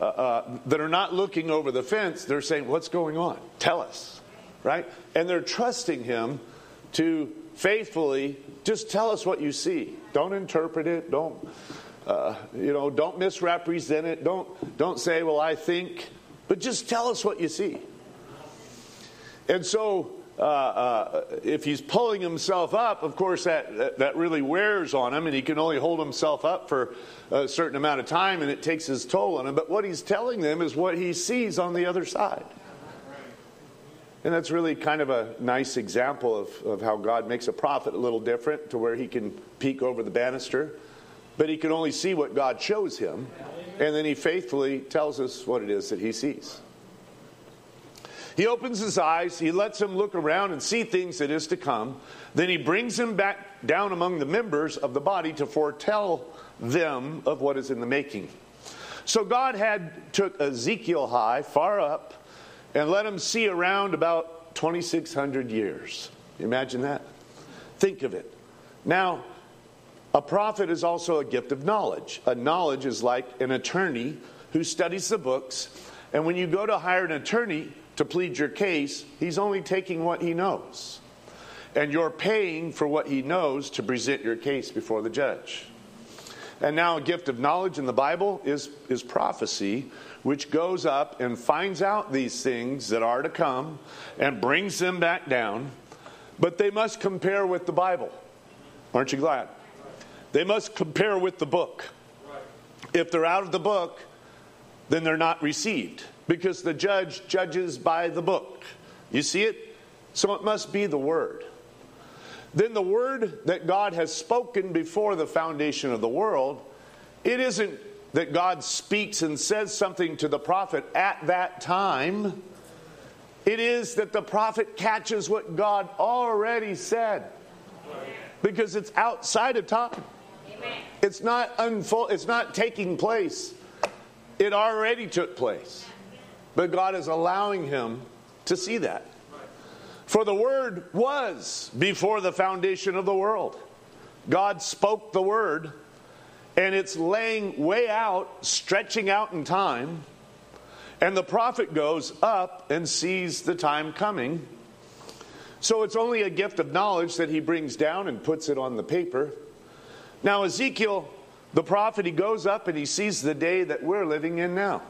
not looking over the fence, they're saying, what's going on? Tell us, right? And they're trusting him to faithfully just tell us what you see. Don't interpret it. Don't misrepresent it. Don't say, well, I think, but just tell us what you see. And so if he's pulling himself up, of course, that really wears on him, and he can only hold himself up for a certain amount of time, and it takes his toll on him. But what he's telling them is what he sees on the other side. And that's really kind of a nice example of how God makes a prophet a little different, to where he can peek over the banister, but he can only see what God shows him, and then he faithfully tells us what it is that he sees. He opens his eyes, he lets him look around and see things that is to come, then he brings him back down among the members of the body to foretell them of what is in the making. So God took Ezekiel high, far up, and let him see around about 2,600 years. Imagine that. Think of it. Now, a prophet is also a gift of knowledge. A knowledge is like an attorney who studies the books, and when you go to hire an attorney to plead your case, he's only taking what he knows. And you're paying for what he knows to present your case before the judge. And now a gift of knowledge in the Bible is prophecy, which goes up and finds out these things that are to come and brings them back down. But they must compare with the Bible. Aren't you glad? They must compare with the book. If they're out of the book, then they're not received, because the judge judges by the book. You see it? So it must be the Word. Then the Word that God has spoken before the foundation of the world, it isn't that God speaks and says something to the prophet at that time. It is that the prophet catches what God already said, because it's outside of time. It's not it's not taking place. It already took place. But God is allowing him to see that. For the Word was before the foundation of the world. God spoke the Word, and it's laying way out, stretching out in time. And the prophet goes up and sees the time coming. So it's only a gift of knowledge that he brings down and puts it on the paper. Now Ezekiel, the prophet, he goes up and he sees the day that we're living in now.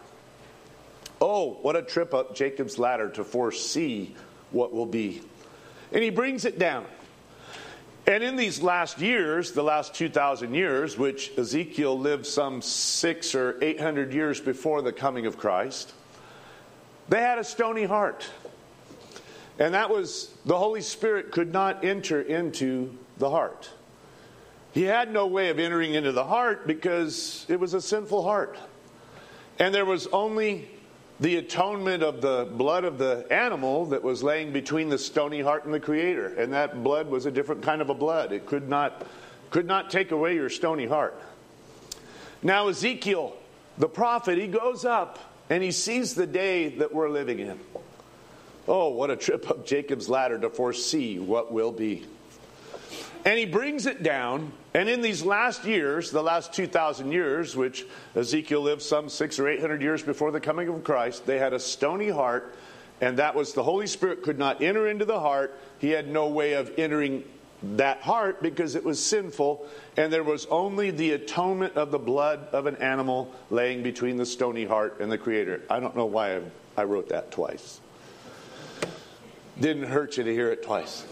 Oh, what a trip up Jacob's ladder to foresee what will be. And he brings it down. And in these last years, the last 2,000 years, which Ezekiel lived some 600 or 800 years before the coming of Christ, they had a stony heart. And that was, the Holy Spirit could not enter into the heart. He had no way of entering into the heart because it was a sinful heart. And there was only the atonement of the blood of the animal that was laying between the stony heart and the Creator. And that blood was a different kind of a blood. It could not take away your stony heart. Now Ezekiel, the prophet, he goes up and he sees the day that we're living in. Oh, what a trip up Jacob's ladder to foresee what will be. And he brings it down, and in these last years, the last 2,000 years, which Ezekiel lived some 600 or 800 years before the coming of Christ, they had a stony heart, and that was the Holy Spirit could not enter into the heart. He had no way of entering that heart because it was sinful, and there was only the atonement of the blood of an animal laying between the stony heart and the Creator. I don't know why I wrote that twice. Didn't hurt you to hear it twice.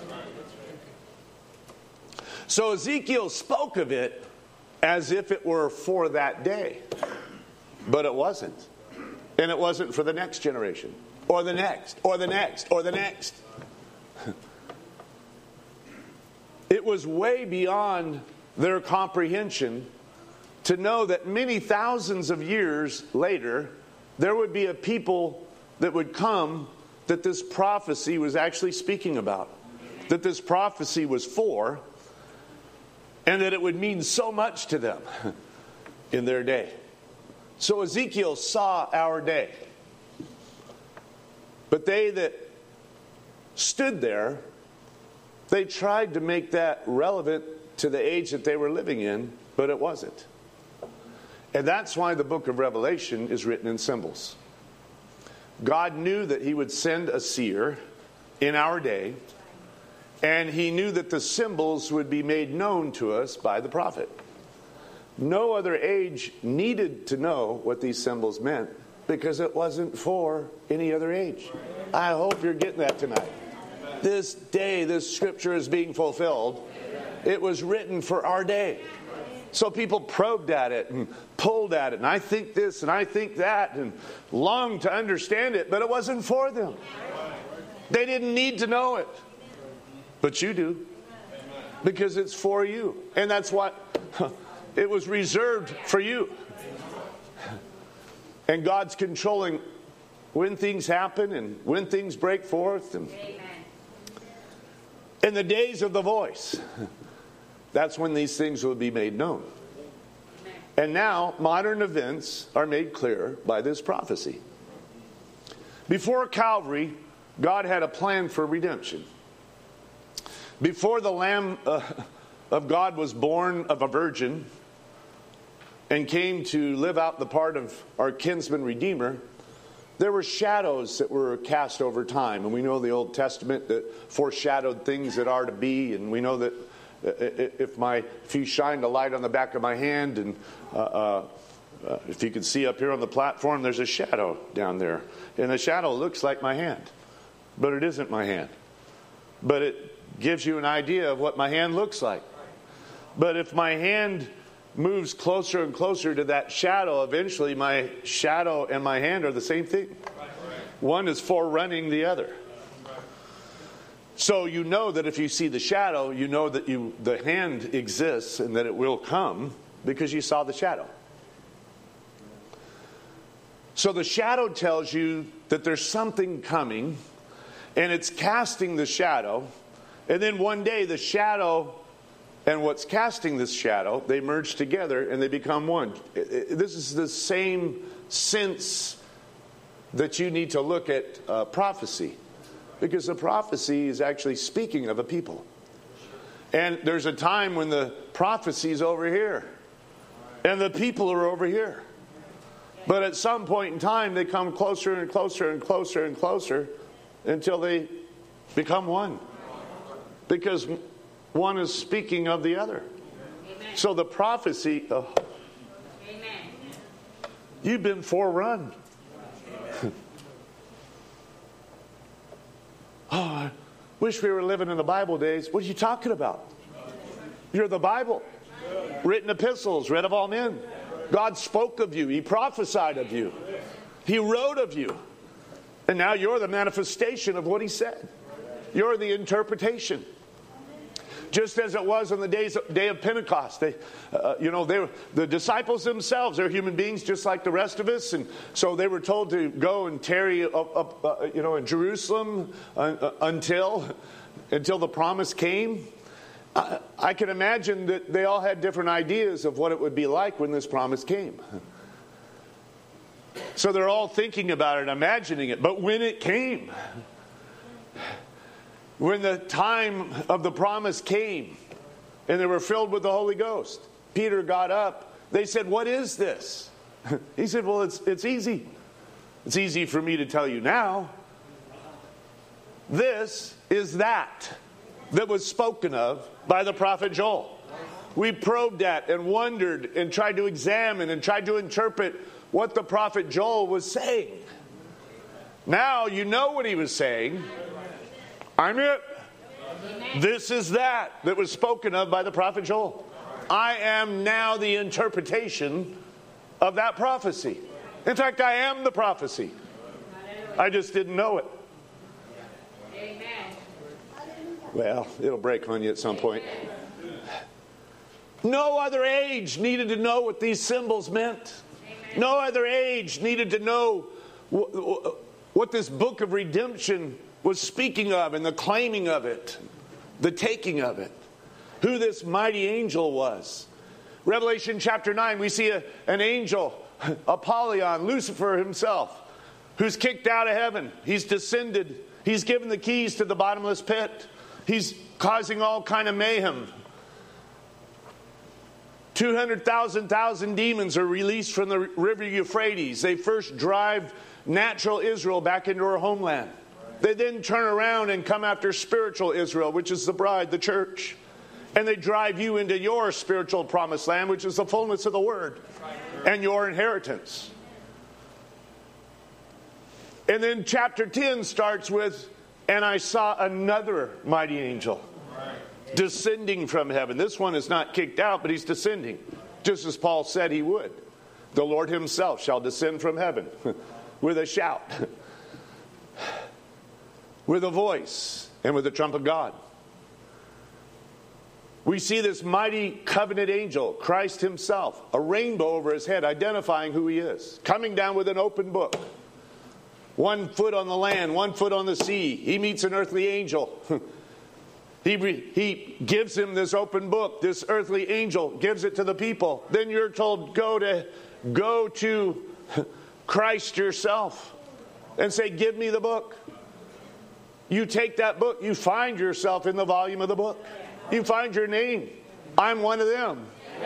So Ezekiel spoke of it as if it were for that day. But it wasn't. And it wasn't for the next generation. Or the next. Or the next. Or the next. It was way beyond their comprehension to know that many thousands of years later, there would be a people that would come that this prophecy was actually speaking about. That this prophecy was for. And that it would mean so much to them in their day. So Ezekiel saw our day. But they that stood there, they tried to make that relevant to the age that they were living in, but it wasn't. And that's why the book of Revelation is written in symbols. God knew that he would send a seer in our day, and he knew that the symbols would be made known to us by the prophet. No other age needed to know what these symbols meant because it wasn't for any other age. I hope you're getting that tonight. This day, this scripture is being fulfilled. It was written for our day. So people probed at it and pulled at it. And I think this and I think that and longed to understand it, but it wasn't for them. They didn't need to know it. But you do. Because it's for you. And that's what it was reserved for you. And God's controlling when things happen and when things break forth. And in the days of the voice, that's when these things will be made known. And now modern events are made clear by this prophecy. Before Calvary, God had a plan for redemption. Before the Lamb of God was born of a virgin and came to live out the part of our kinsman redeemer, there were shadows that were cast over time. And we know the Old Testament that foreshadowed things that are to be. And we know that if you shined a light on the back of my hand, and if you can see up here on the platform, there's a shadow down there. And the shadow looks like my hand. But it isn't my hand. But it gives you an idea of what my hand looks like. But if my hand moves closer and closer to that shadow, eventually my shadow and my hand are the same thing. One is forerunning the other. So you know that if you see the shadow, you know that the hand exists and that it will come because you saw the shadow. So the shadow tells you that there's something coming, and it's casting the shadow. And then one day the shadow and what's casting this shadow, they merge together and they become one. This is the same sense that you need to look at prophecy. Because the prophecy is actually speaking of a people. And there's a time when the prophecy is over here. And the people are over here. But at some point in time, they come closer and closer and closer and closer until they become one. Because one is speaking of the other. Amen. So the prophecy, you've been forerun. I wish we were living in the Bible days. What are you talking about? You're the Bible. Written epistles, read of all men. God spoke of you. He prophesied of you. He wrote of you. And now you're the manifestation of what he said. You're the interpretation. Just as it was on the day of Pentecost. The disciples themselves, they're human beings just like the rest of us. And so they were told to go and tarry in Jerusalem until the promise came. I can imagine that they all had different ideas of what it would be like when this promise came. So they're all thinking about it, imagining it. But when it came, when the time of the promise came, and they were filled with the Holy Ghost, Peter got up. They said, "What is this?" He said, "Well, it's easy. It's easy for me to tell you now. This is that was spoken of by the prophet Joel." We probed at and wondered and tried to examine and tried to interpret what the prophet Joel was saying. Now you know what he was saying. I'm it. This is that was spoken of by the prophet Joel. I am now the interpretation of that prophecy. In fact, I am the prophecy. I just didn't know it. Well, it'll break on you at some point. No other age needed to know what these symbols meant. No other age needed to know what this book of redemption was speaking of, and the claiming of it, the taking of it, who this mighty angel was. Revelation chapter 9, we see an angel, Apollyon, Lucifer himself, who's kicked out of heaven. He's descended. He's given the keys to the bottomless pit. He's causing all kind of mayhem. 200,000 demons are released from the river Euphrates. They first drive natural Israel back into her homeland. They then turn around and come after spiritual Israel, which is the bride, the church. And they drive you into your spiritual promised land, which is the fullness of the Word and your inheritance. And then chapter 10 starts with, "And I saw another mighty angel descending from heaven." This one is not kicked out, but he's descending, just as Paul said he would. "The Lord himself shall descend from heaven with a shout, with a voice, and with the trump of God." We see this mighty covenant angel, Christ himself, a rainbow over his head, identifying who he is, coming down with an open book. 1 foot on the land, 1 foot on the sea. He meets an earthly angel. He gives him this open book. This earthly angel gives it to the people. Then you're told, go to Christ yourself and say, "Give me the book." You take that book. You find yourself in the volume of the book. You find your name. I'm one of them.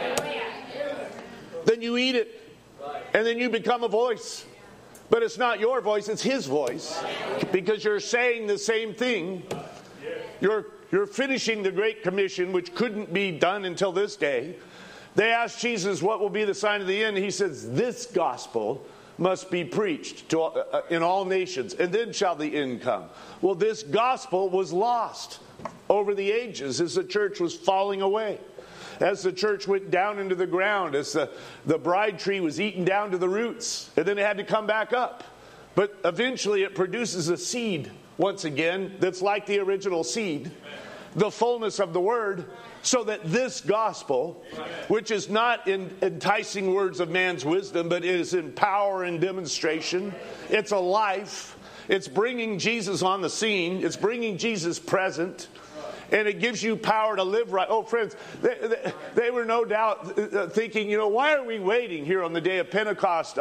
Then you eat it. And then you become a voice. But it's not your voice, it's his voice. Because you're saying the same thing. You're finishing the Great Commission, which couldn't be done until this day. They asked Jesus, "What will be the sign of the end?" He says, "This gospel must be preached in all nations, and then shall the end come." Well, this gospel was lost over the ages as the church was falling away. As the church went down into the ground, as the bride tree was eaten down to the roots, and then it had to come back up. But eventually it produces a seed once again that's like the original seed, the fullness of the Word, so that this gospel, which is not in enticing words of man's wisdom, but it is in power and demonstration. It's a life. It's bringing Jesus on the scene. It's bringing Jesus present. And it gives you power to live right. Oh, friends, they were no doubt thinking, why are we waiting here on the day of Pentecost?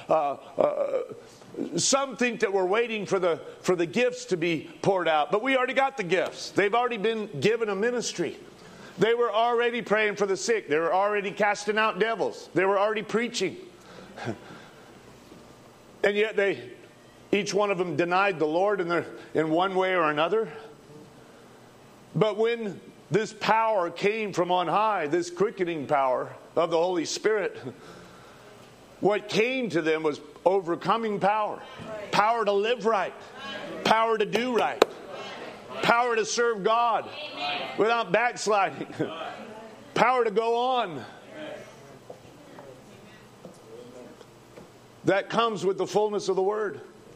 Some think that we're waiting for the gifts to be poured out. But we already got the gifts. They've already been given a ministry. They were already praying for the sick. They were already casting out devils. They were already preaching. And yet each one of them denied the Lord in one way or another. But when this power came from on high, this quickening power of the Holy Spirit, what came to them was overcoming power. Power to live right. Power to do right. Power to serve God without backsliding. Power to go on. That comes with the fullness of the Word.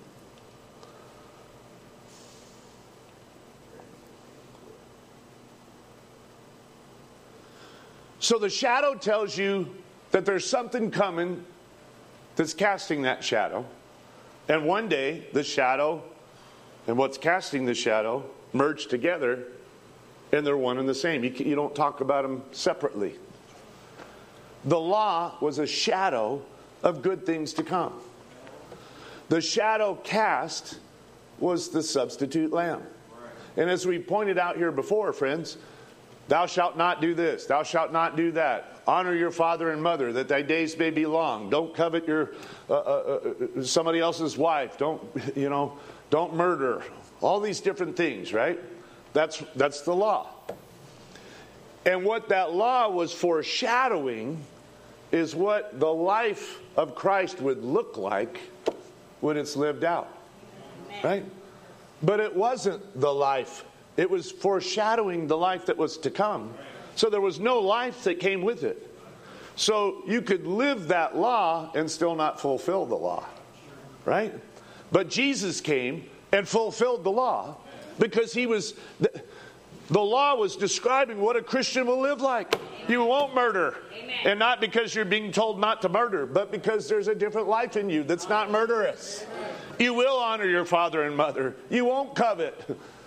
So the shadow tells you that there's something coming that's casting that shadow. And one day, the shadow and what's casting the shadow merge together And they're one and the same. You don't talk about them separately. The law was a shadow of good things to come. The shadow cast was the substitute lamb. And as we pointed out here before, friends, thou shalt not do this, thou shalt not do that. Honor your father and mother, that thy days may be long. Don't covet your somebody else's wife. Don't murder. All these different things, right? That's the law. And what that law was foreshadowing is what the life of Christ would look like when it's lived out. Right? But it wasn't the life. It was foreshadowing the life that was to come. So there was no life that came with it. So you could live that law and still not fulfill the law. Right? But Jesus came and fulfilled the law because the law was describing what a Christian will live like. You won't murder. Amen. And not because you're being told not to murder, but because there's a different life in you that's not murderous. You will honor your father and mother. You won't covet.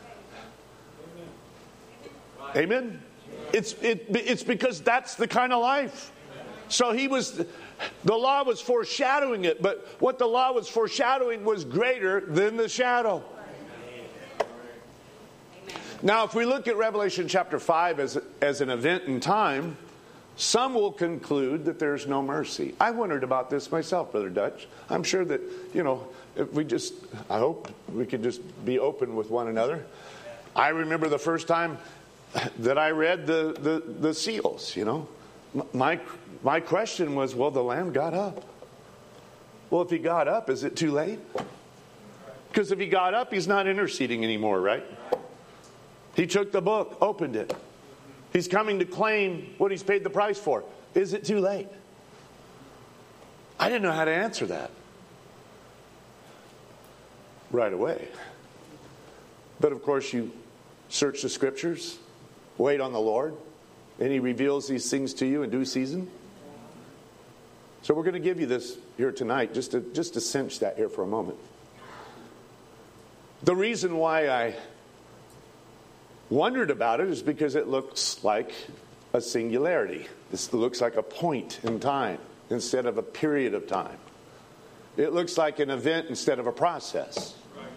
Amen? It's because that's the kind of life. So the law was foreshadowing it, but what the law was foreshadowing was greater than the shadow. Now, if we look at Revelation chapter 5 as an event in time, some will conclude that there's no mercy. I wondered about this myself, Brother Dutch. I'm sure that, I hope we can just be open with one another. I remember the first time that I read the seals, My question was, well, the Lamb got up. Well, if he got up, is it too late? Because if he got up, he's not interceding anymore, right? He took the book, opened it. He's coming to claim what he's paid the price for. Is it too late? I didn't know how to answer that right away. But of course, you search the scriptures, wait on the Lord, and he reveals these things to you in due season. So we're going to give you this here tonight, just to cinch that here for a moment. The reason why I wondered about it is because it looks like a singularity. This looks like a point in time instead of a period of time. It looks like an event instead of a process.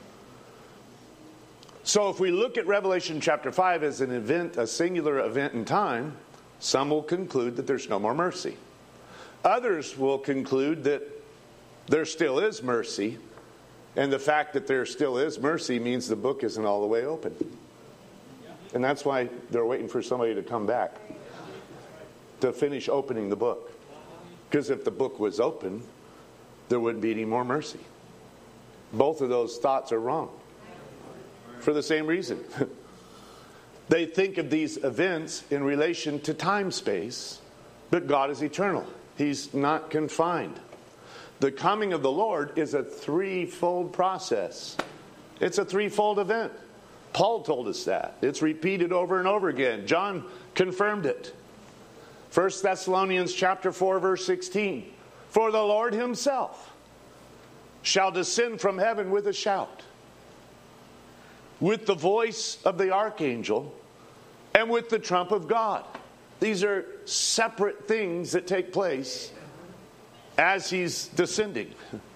So if we look at Revelation chapter 5 as an event, a singular event in time, some will conclude that there's no more mercy. Others will conclude that there still is mercy, and the fact that there still is mercy means the book isn't all the way open. And that's why they're waiting for somebody to come back to finish opening the book. Because if the book was open, there wouldn't be any more mercy. Both of those thoughts are wrong. For the same reason. They think of these events in relation to time-space, but God is eternal. He's not confined. The coming of the Lord is a threefold process. It's a threefold event. Paul told us that. It's repeated over and over again. John confirmed it. 1 Thessalonians chapter 4, verse 16. For the Lord himself shall descend from heaven with a shout, with the voice of the archangel, and with the trump of God. These are separate things that take place as he's descending.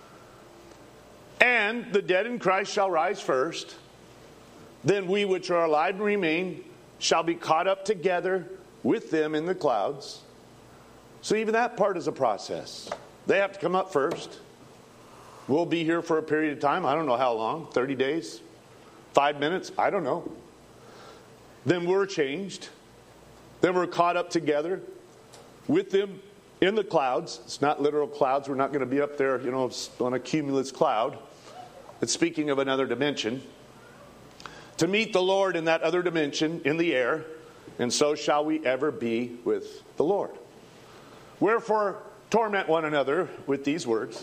And the dead in Christ shall rise first. Then we which are alive and remain shall be caught up together with them in the clouds. So even that part is a process. They have to come up first. We'll be here for a period of time. I don't know how long. 30 days? 5 minutes? I don't know. Then we're changed. Then we're caught up together with them in the clouds. It's not literal clouds. We're not going to be up there, on a cumulus cloud. It's speaking of another dimension. To meet the Lord in that other dimension, in the air, and so shall we ever be with the Lord. Wherefore, torment one another with these words.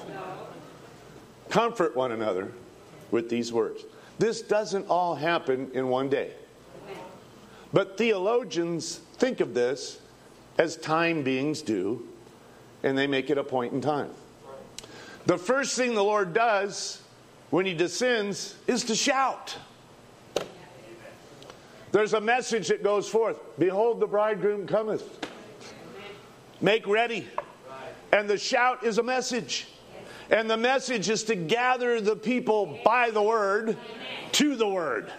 Comfort one another with these words. This doesn't all happen in one day. But theologians think of this as time beings do, and they make it a point in time. The first thing the Lord does when he descends is to shout. There's a message that goes forth. Behold, the bridegroom cometh. Make ready. And the shout is a message. And the message is to gather the people by the word to the word.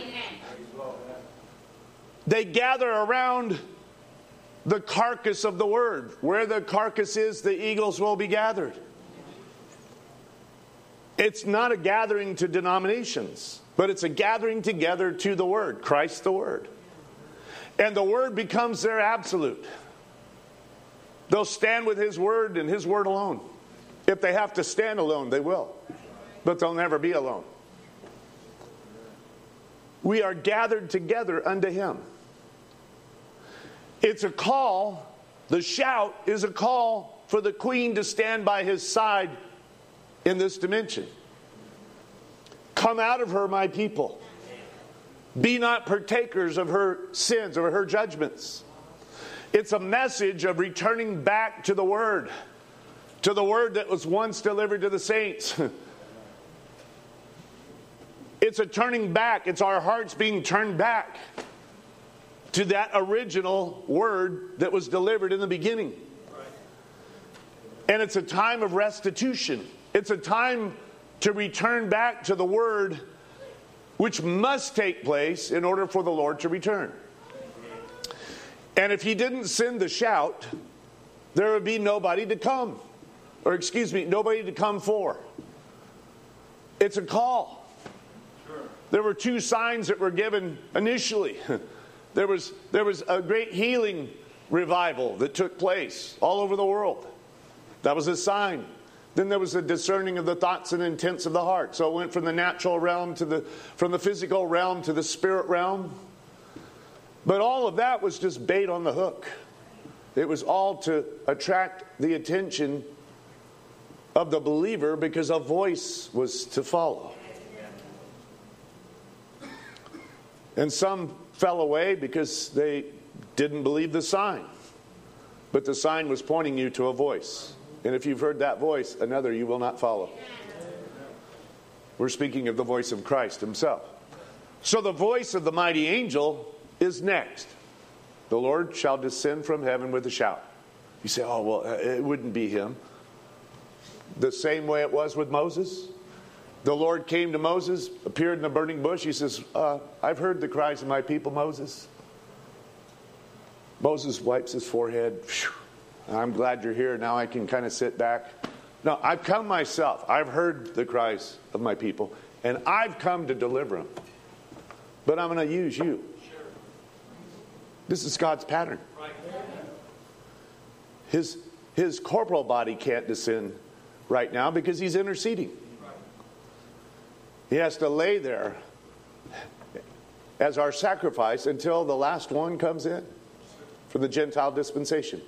They gather around the carcass of the word. Where the carcass is, the eagles will be gathered. It's not a gathering to denominations, but it's a gathering together to the word, Christ the word. And the word becomes their absolute. They'll stand with his word and his word alone. If they have to stand alone, they will. But they'll never be alone. We are gathered together unto him. It's a call. The shout is a call for the queen to stand by his side in this dimension. Come out of her, my people. Be not partakers of her sins or her judgments. It's a message of returning back to the word that was once delivered to the saints. It's a turning back. It's our hearts being turned back to that original word that was delivered in the beginning. And it's a time of restitution. It's a time to return back to the word which must take place in order for the Lord to return. And if he didn't send the shout, there would be nobody to come. Or nobody to come for. It's a call. There were two signs that were given initially. There was a great healing revival that took place all over the world. That was a sign. Then there was a discerning of the thoughts and intents of the heart. So it went from the natural realm from the physical realm to the spirit realm. But all of that was just bait on the hook. It was all to attract the attention of the believer because a voice was to follow. And some fell away because they didn't believe the sign. But the sign was pointing you to a voice. And if you've heard that voice, another you will not follow. We're speaking of the voice of Christ himself. So the voice of the mighty angel is next. The Lord shall descend from heaven with a shout. You say, oh, well, it wouldn't be him. The same way it was with Moses. The Lord came to Moses, appeared in the burning bush. He says, I've heard the cries of my people, Moses. Moses wipes his forehead. Phew, I'm glad you're here. Now I can kind of sit back. No, I've come myself. I've heard the cries of my people. And I've come to deliver them. But I'm going to use you. This is God's pattern. His corporal body can't descend right now because he's interceding. He has to lay there as our sacrifice until the last one comes in for the Gentile dispensation.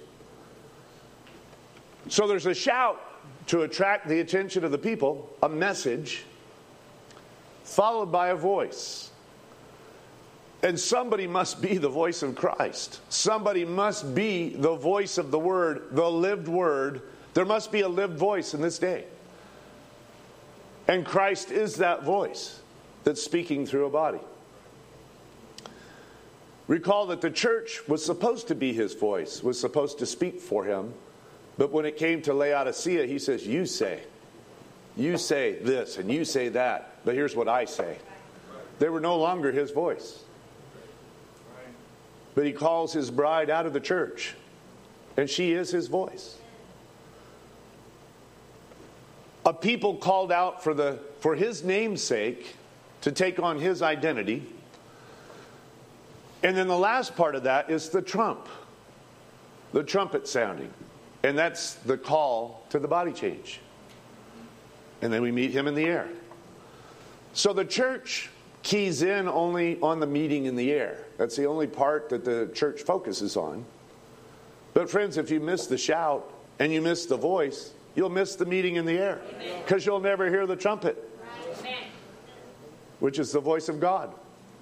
So there's a shout to attract the attention of the people, a message, followed by a voice. And somebody must be the voice of Christ. Somebody must be the voice of the word, the lived word. There must be a lived voice in this day. And Christ is that voice that's speaking through a body. Recall that the church was supposed to be his voice, was supposed to speak for him. But when it came to Laodicea, he says, you say this and you say that. But here's what I say. They were no longer his voice. But he calls his bride out of the church. And she is his voice. A people called out for his name's sake to take on his identity. And then the last part of that is the trumpet sounding. And that's the call to the body change. And then we meet him in the air. So the church keys in only on the meeting in the air. That's the only part that the church focuses on. But friends, if you miss the shout and you miss the voice, you'll miss the meeting in the air. Because you'll never hear the trumpet, which is the voice of God.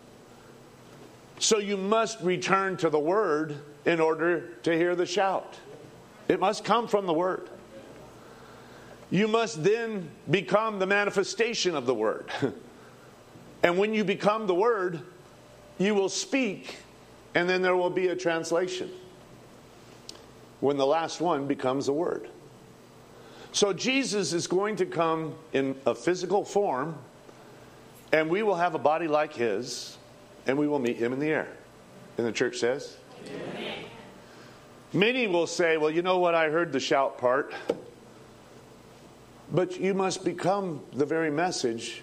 So you must return to the word in order to hear the shout. It must come from the word. You must then become the manifestation of the word. And when you become the word, you will speak, and then there will be a translation when the last one becomes a word. So Jesus is going to come in a physical form, and we will have a body like his, and we will meet him in the air. And the church says? Amen. Many will say, well, you know what, I heard the shout part. But you must become the very message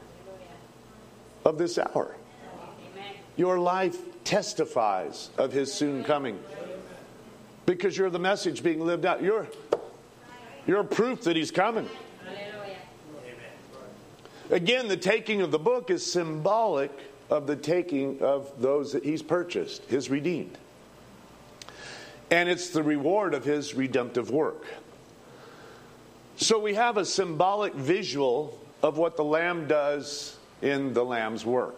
of this hour. Amen. Your life testifies of his soon coming. Because you're the message being lived out. You're proof that he's coming. Again, the taking of the book is symbolic of the taking of those that he's purchased, his redeemed. And it's the reward of his redemptive work. So we have a symbolic visual of what the Lamb does in the Lamb's work.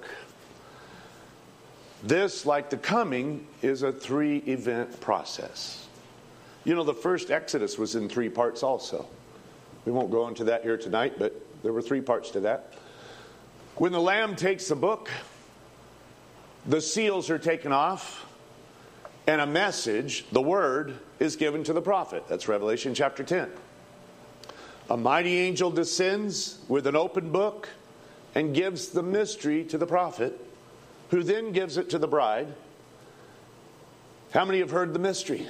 This, like the coming, is a 3-event process. You know, the first Exodus was in 3 parts also. We won't go into that here tonight, but there were 3 parts to that. When the Lamb takes the book, the seals are taken off, and a message, the word, is given to the prophet. That's Revelation chapter 10. A mighty angel descends with an open book and gives the mystery to the prophet, who then gives it to the bride. How many have heard the mystery?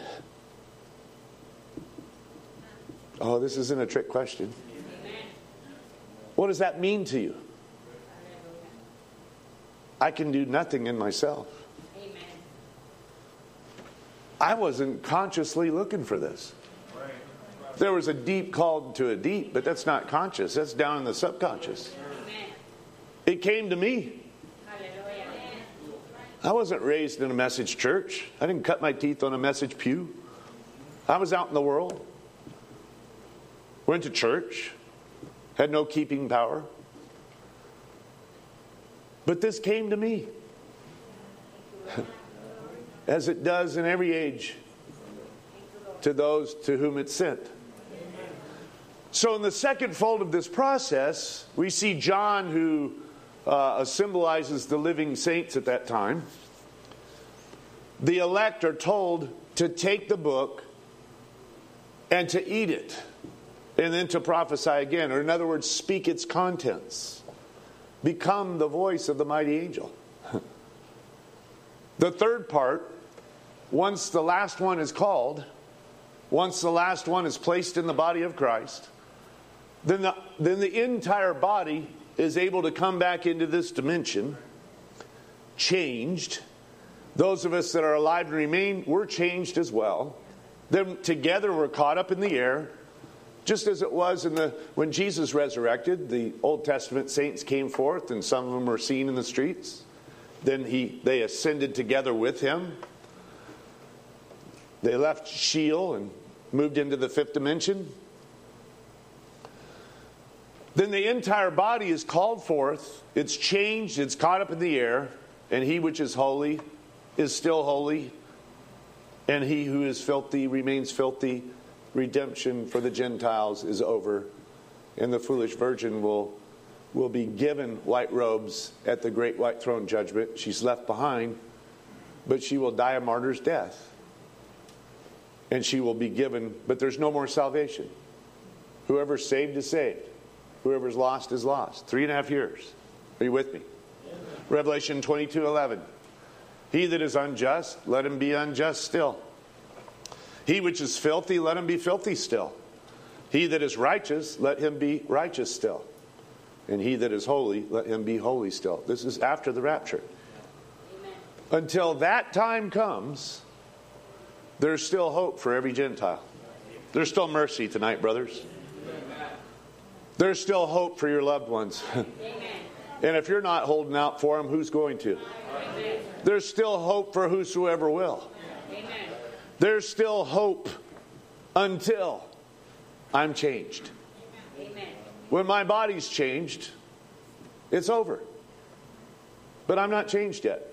Oh, this isn't a trick question. What does that mean to you? I can do nothing in myself. I wasn't consciously looking for this. There was a deep call to a deep, but that's not conscious. That's down in the subconscious. It came to me. I wasn't raised in a message church. I didn't cut my teeth on a message pew. I was out in the world. Went to church. Had no keeping power. But this came to me. As it does in every age, to those to whom it's sent. So in the second fold of this process, we see John, who symbolizes the living saints at that time. The elect are told to take the book and to eat it, and then to prophesy again, or in other words, speak its contents. Become the voice of the mighty angel. The third part, once the last one is called, once the last one is placed in the body of Christ, then the entire body is able to come back into this dimension, changed. Those of us that are alive and remain, we're changed as well. Then together we're caught up in the air, just as it was when Jesus resurrected. The Old Testament saints came forth, and some of them were seen in the streets. Then they ascended together with him. They left Sheol and moved into the 5th dimension. Then the entire body is called forth. It's changed. It's caught up in the air. And he which is holy is still holy. And he who is filthy remains filthy. Redemption for the Gentiles is over. And the foolish virgin will be given white robes at the great white throne judgment. She's left behind, but she will die a martyr's death. And she will be given, but there's no more salvation. Whoever's saved is saved. Whoever's lost is lost. 3.5 years. Are you with me? Yeah. Revelation 22:11. He that is unjust, let him be unjust still. He which is filthy, let him be filthy still. He that is righteous, let him be righteous still. And he that is holy, let him be holy still. This is after the rapture. Amen. Until that time comes, there's still hope for every Gentile. There's still mercy tonight, brothers. There's still hope for your loved ones. And if you're not holding out for them, who's going to? There's still hope for whosoever will. There's still hope until I'm changed. When my body's changed, it's over. But I'm not changed yet.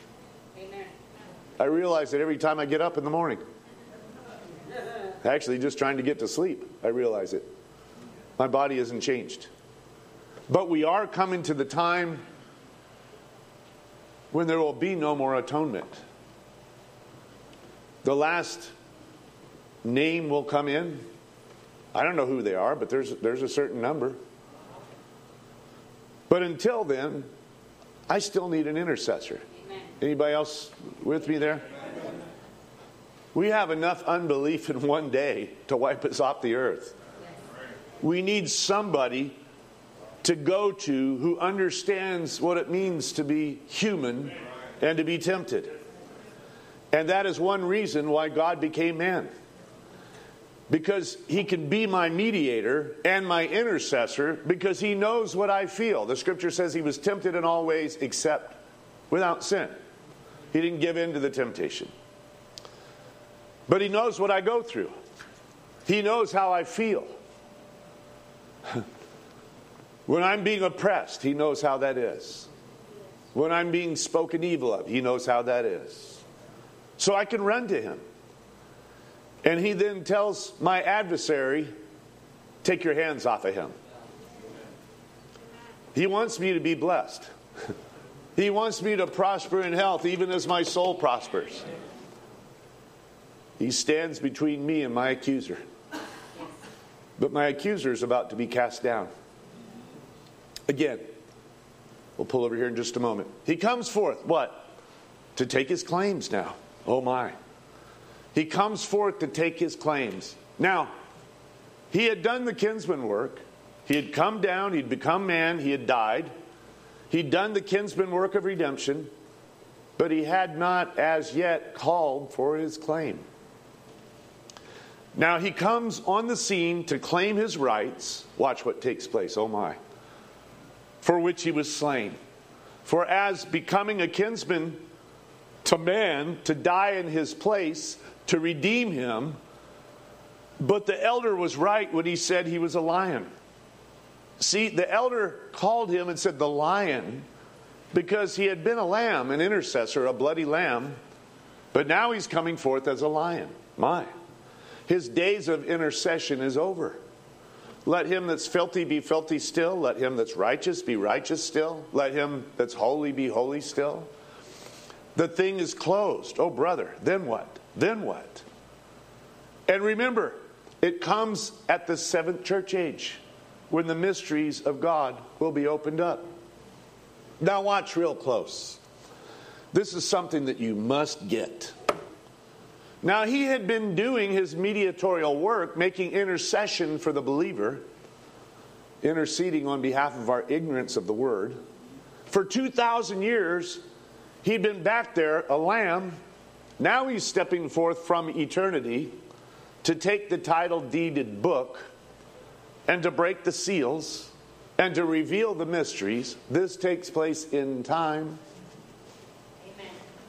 I realize that every time I get up in the morning. Actually, just trying to get to sleep, I realize it. My body isn't changed. But we are coming to the time when there will be no more atonement. The last name will come in. I don't know who they are, but there's a certain number. But until then, I still need an intercessor. Amen. Anybody else with me there? Amen. We have enough unbelief in one day to wipe us off the earth. Yes. We need somebody to go to who understands what it means to be human and to be tempted. And that is one reason why God became man. Because he can be my mediator and my intercessor, because he knows what I feel. The scripture says he was tempted in all ways except without sin. He didn't give in to the temptation. But he knows what I go through. He knows how I feel. When I'm being oppressed, he knows how that is. When I'm being spoken evil of, he knows how that is. So I can run to him. And he then tells my adversary, take your hands off of him. He wants me to be blessed. He wants me to prosper in health, even as my soul prospers. He stands between me and my accuser. But my accuser is about to be cast down. Again, we'll pull over here in just a moment. He comes forth, what? To take his claims now. Oh my. He comes forth to take his claims. Now, he had done the kinsman work. He had come down. He'd become man. He had died. He'd done the kinsman work of redemption. But he had not as yet called for his claim. Now he comes on the scene to claim his rights. Watch what takes place. Oh my. For which he was slain. For as becoming a kinsman to man, to die in his place, to redeem him. But the elder was right when he said he was a lion. See, the elder called him and said the lion, because he had been a lamb, an intercessor, a bloody lamb. But now he's coming forth as a lion. My. His days of intercession is over. Let him that's filthy be filthy still. Let him that's righteous be righteous still. Let him that's holy be holy still. The thing is closed. Oh, brother, then what? Then what? And remember, it comes at the seventh church age when the mysteries of God will be opened up. Now watch real close. This is something that you must get. Now he had been doing his mediatorial work, making intercession for the believer, interceding on behalf of our ignorance of the word. For 2,000 years, he'd been back there, a lamb. Now he's stepping forth from eternity to take the title deeded book and to break the seals and to reveal the mysteries. This takes place in time. Amen.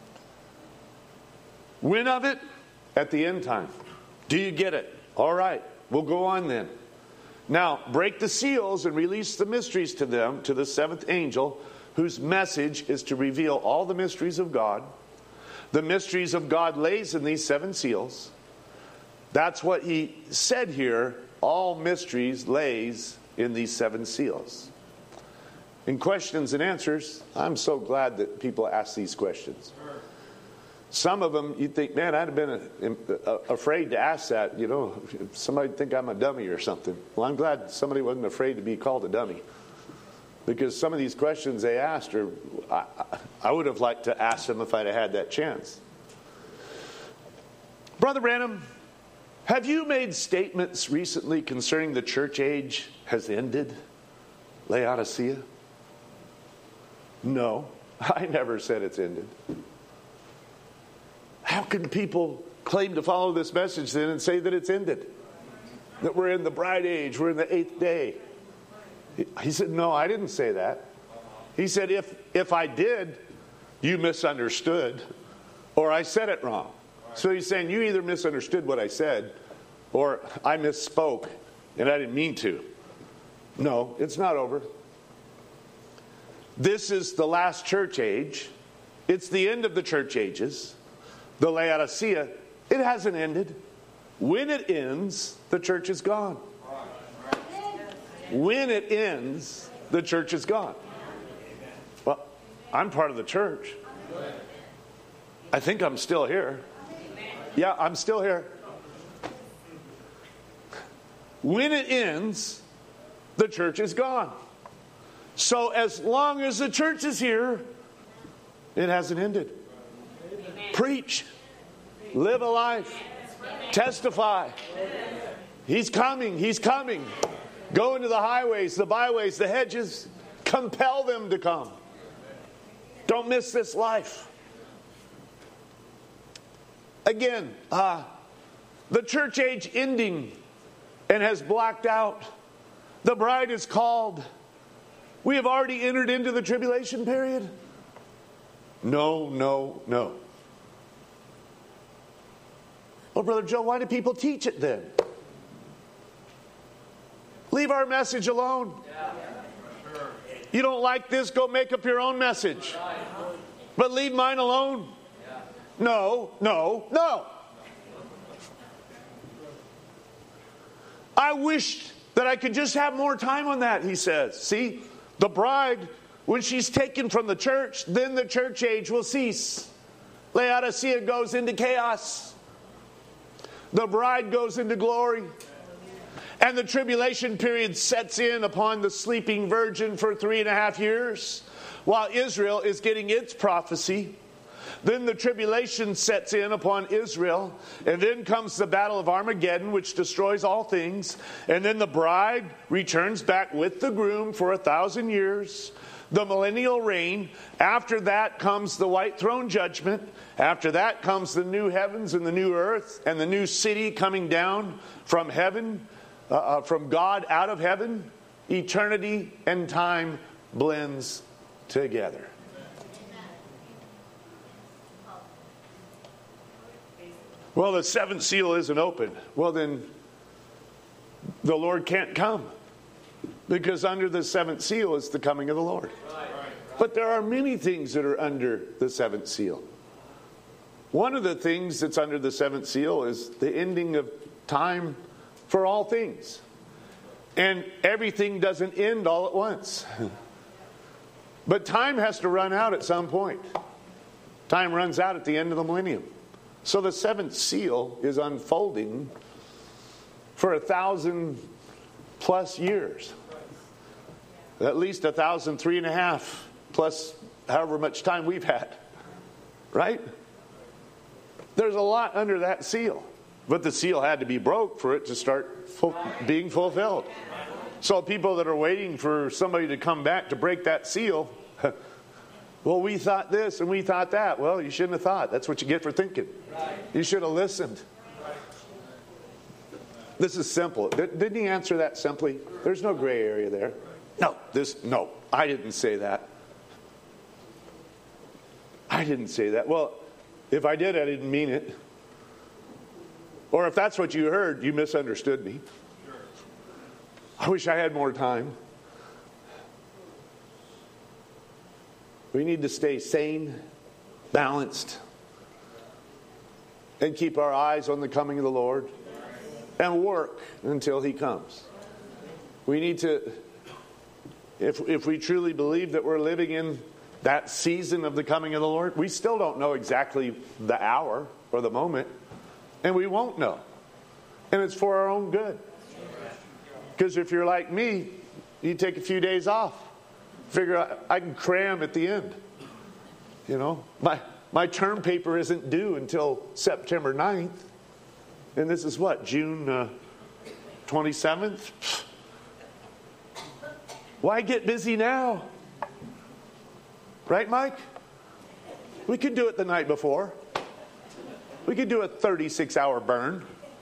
When of it? At the end time. Do you get it? All right, we'll go on then. Now, break the seals and release the mysteries to them, to the seventh angel, whose message is to reveal all the mysteries of God. The mysteries of God lays in these seven seals. That's what he said here. All mysteries lays in these seven seals. In questions and answers, I'm so glad that people ask these questions. Some of them, you think, man, I'd have been afraid to ask that. You know, somebody'd think I'm a dummy or something. Well, I'm glad somebody wasn't afraid to be called a dummy. Because some of these questions they asked, I would have liked to ask them if I'd have had that chance. Brother Branham, have you made statements recently concerning the church age has ended? Laodicea? No, I never said it's ended. How can people claim to follow this message then and say that it's ended? That we're in the bride age, we're in the 8th day. He said, no, I didn't say that. He said, if I did, you misunderstood, or I said it wrong. So he's saying, you either misunderstood what I said, or I misspoke, and I didn't mean to. No, it's not over. This is the last church age. It's the end of the church ages. The Laodicea, it hasn't ended. When it ends, the church is gone. When it ends, the church is gone. Well, I'm part of the church. I think I'm still here. Yeah, I'm still here. When it ends, the church is gone. So as long as the church is here, it hasn't ended. Preach. Live a life. Testify. He's coming. He's coming. Go into the highways, the byways, the hedges. Compel them to come. Don't miss this life. Again, the church age ending and has blacked out. The bride is called. We have already entered into the tribulation period. No, no, no. Well, Brother Joe, why do people teach it then? Leave our message alone. You don't like this, go make up your own message. But leave mine alone. No, no, no. I wish that I could just have more time on that, he says. See, the bride, when she's taken from the church, then the church age will cease. Laodicea goes into chaos. The bride goes into glory. And the tribulation period sets in upon the sleeping virgin for 3.5 years, while Israel is getting its prophecy. Then the tribulation sets in upon Israel. And then comes the battle of Armageddon, which destroys all things. And then the bride returns back with the groom for 1,000 years. The millennial reign. After that comes the white throne judgment. After that comes the new heavens and the new earth. And the new city coming down from heaven. From God out of heaven. Eternity and time blends together. Well, the seventh seal isn't open. Well, then the Lord can't come. Because under the seventh seal is the coming of the Lord. But there are many things that are under the seventh seal. One of the things that's under the seventh seal is the ending of time for all things. And everything doesn't end all at once. But time has to run out at some point. Time runs out at the end of the millennium. So the seventh seal is unfolding for 1,000+ years. At least 1,003.5 plus however much time we've had. Right? There's a lot under that seal. But the seal had to be broke for it to start being fulfilled. So people that are waiting for somebody to come back to break that seal, well, we thought this and we thought that. Well, you shouldn't have thought. That's what you get for thinking. You should have listened. This is simple. Didn't he answer that simply? There's no gray area there. No, I didn't say that. I didn't say that. Well, if I did, I didn't mean it. Or if that's what you heard, you misunderstood me. I wish I had more time. We need to stay sane, balanced, and keep our eyes on the coming of the Lord and work until He comes. We need to, if we truly believe that we're living in that season of the coming of the Lord, we still don't know exactly the hour or the moment, and we won't know. And it's for our own good. Because if you're like me, you take a few days off. Figure I can cram at the end. You know, my term paper isn't due until September 9th. And this is what, June 27th? Why get busy now? Right, Mike? We could do it the night before. We could do a 36-hour burn.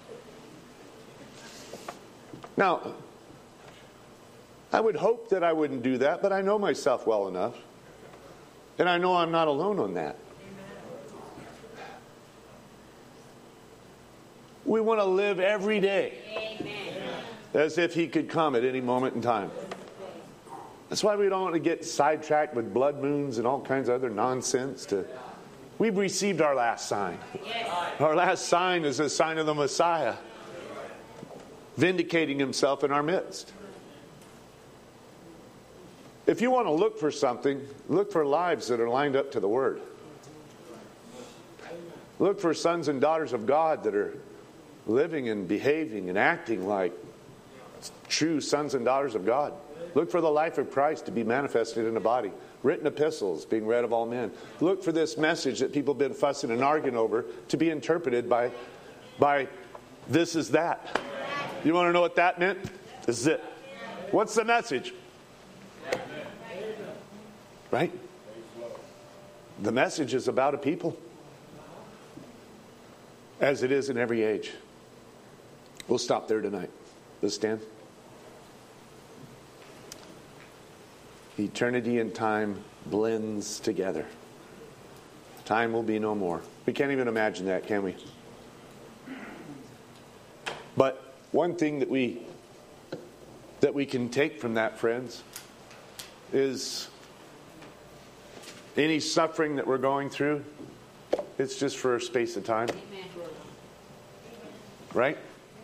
Now, I would hope that I wouldn't do that, but I know myself well enough. And I know I'm not alone on that. We want to live every day as if He could come at any moment in time. That's why we don't want to get sidetracked with blood moons and all kinds of other nonsense. We've received our last sign. Our last sign is a sign of the Messiah vindicating Himself in our midst. If you want to look for something, look for lives that are lined up to the Word. Look for sons and daughters of God that are living and behaving and acting like true sons and daughters of God. Look for the life of Christ to be manifested in the body. Written epistles being read of all men. Look for this message that people have been fussing and arguing over to be interpreted by this is that. You want to know what that meant? This is it. What's the message? Right? The message is about a people. As it is in every age. We'll stop there tonight. Let's stand. Eternity and time blends together. Time will be no more. We can't even imagine that, can we? But one thing that we can take from that, friends, is any suffering that we're going through, it's just for a space of time. Right?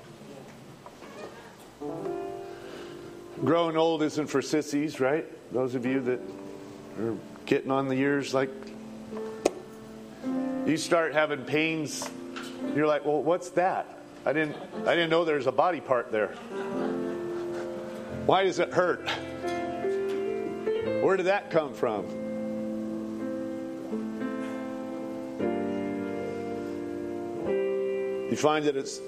Growing old isn't for sissies, right? Those of you that are getting on the years, like, you start having pains, you're like, well, what's that? I didn't know there's a body part there. Why does it hurt? Where did that come from? You find that it's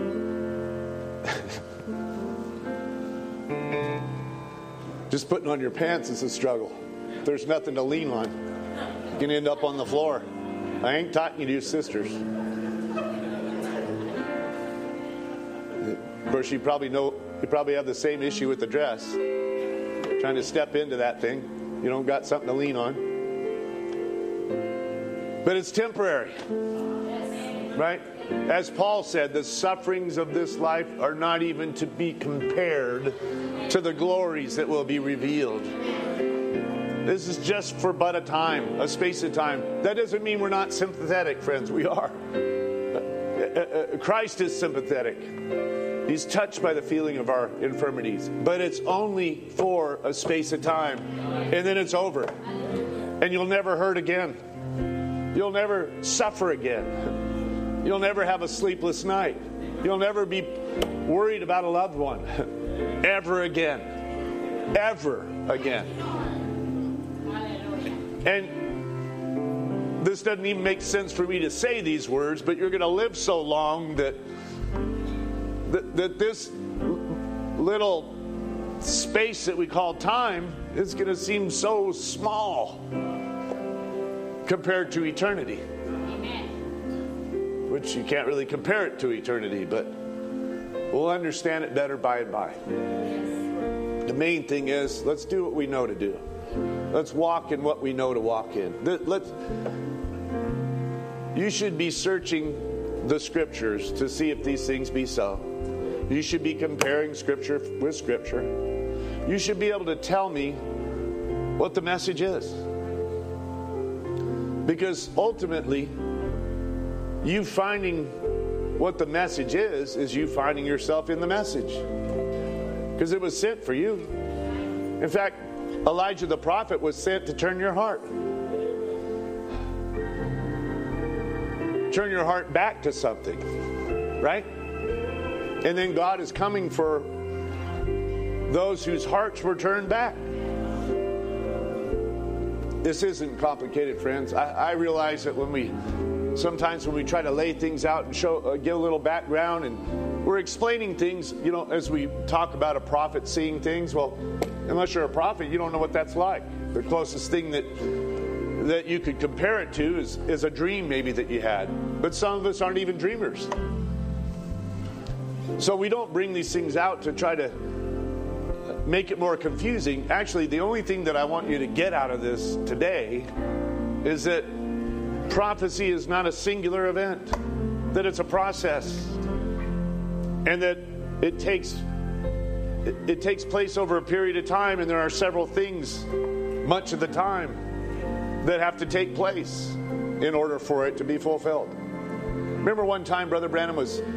just putting on your pants is a struggle. There's nothing to lean on. You can end up on the floor. I ain't talking to you sisters. Of course, you probably have the same issue with the dress. Trying to step into that thing. You don't got something to lean on. But it's temporary. Right? As Paul said, the sufferings of this life are not even to be compared to the glories that will be revealed. This is just for but a time, a space of time. That doesn't mean we're not sympathetic, friends. We are. Christ is sympathetic. He's touched by the feeling of our infirmities. But it's only for a space of time. And then it's over. And you'll never hurt again. You'll never suffer again. You'll never have a sleepless night. You'll never be worried about a loved one. Ever again. Ever again. And this doesn't even make sense for me to say these words, but you're going to live so long that this little space that we call time is going to seem so small compared to eternity. Which you can't really compare it to eternity, but we'll understand it better by and by. The main thing is, let's do what we know to do. Let's walk in what we know to walk in. You should be searching the Scriptures to see if these things be so. You should be comparing Scripture with Scripture. You should be able to tell me what the message is. Because ultimately, you finding what the message is you finding yourself in the message. Because it was sent for you. In fact, Elijah the prophet was sent to turn your heart. Turn your heart back to something. Right? And then God is coming for those whose hearts were turned back. This isn't complicated, friends. I realize that sometimes when we try to lay things out and give a little background, and we're explaining things, as we talk about a prophet seeing things, well, unless you're a prophet, you don't know what that's like. The closest thing that you could compare it to is a dream maybe that you had. But some of us aren't even dreamers. So we don't bring these things out to try to make it more confusing. Actually, the only thing that I want you to get out of this today is that prophecy is not a singular event, that it's a process, and that it takes place over a period of time, and there are several things much of the time that have to take place in order for it to be fulfilled. Remember one time Brother Branham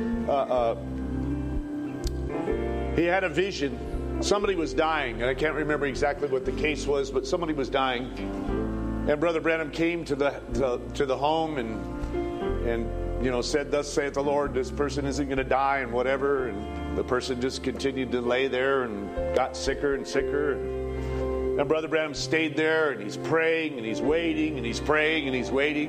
he had a vision. Somebody was dying, and I can't remember exactly what the case was, but somebody was dying. And Brother Branham came to the home, and and said, "Thus saith the Lord, this person isn't going to die," and whatever. And the person just continued to lay there and got sicker and sicker. And Brother Branham stayed there, and he's praying, and he's waiting, and he's praying, and he's waiting.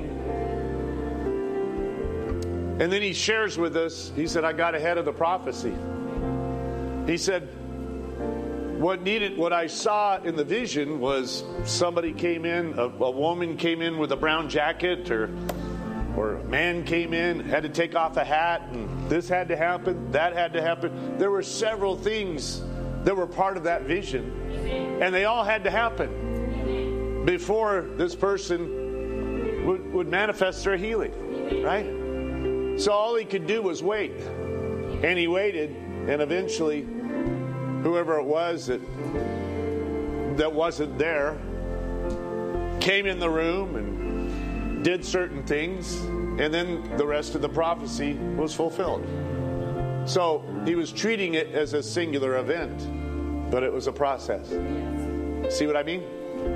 And then he shares with us, he said, "I got ahead of the prophecy." He said, what I saw in the vision was somebody came in, a woman came in with a brown jacket, or a man came in, had to take off a hat, and this had to happen, that had to happen. There were several things that were part of that vision, and they all had to happen before this person would manifest their healing, right? So all he could do was wait, and he waited, and eventually whoever it was that wasn't there came in the room and did certain things, and then the rest of the prophecy was fulfilled. So he was treating it as a singular event, but it was a process. See what I mean?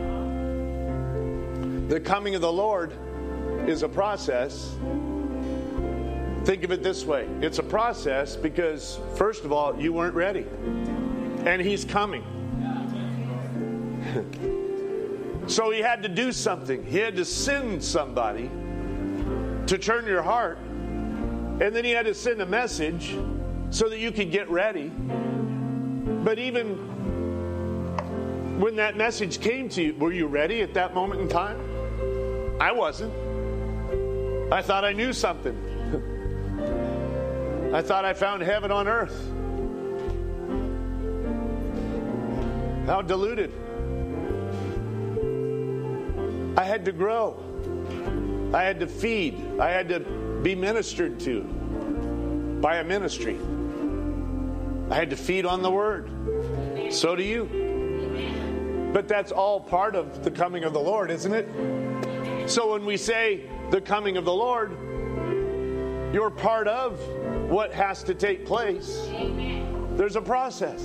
The coming of the Lord is a process. Think of it this way. It's a process because, first of all, you weren't ready. And he's coming. So he had to do something. He had to send somebody to turn your heart. And then he had to send a message so that you could get ready. But even when that message came to you, were you ready at that moment in time? I wasn't. I thought I knew something. I thought I found heaven on earth. How deluded. I had to grow. I had to feed. I had to be ministered to by a ministry. I had to feed on the Word. So do you. But that's all part of the coming of the Lord, isn't it? So when we say the coming of the Lord, you're part of what has to take place. There's a process.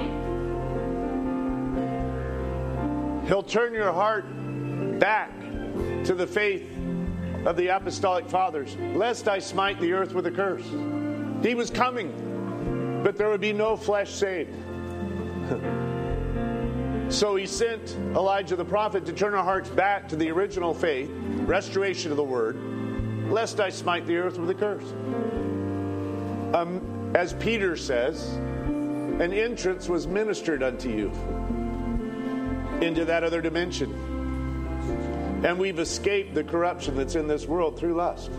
He'll turn your heart back to the faith of the apostolic fathers, lest I smite the earth with a curse. He was coming, but there would be no flesh saved. So he sent Elijah the prophet to turn our hearts back to the original faith, restoration of the Word, lest I smite the earth with a curse. As Peter says, an entrance was ministered unto you into that other dimension. And we've escaped the corruption that's in this world through lust.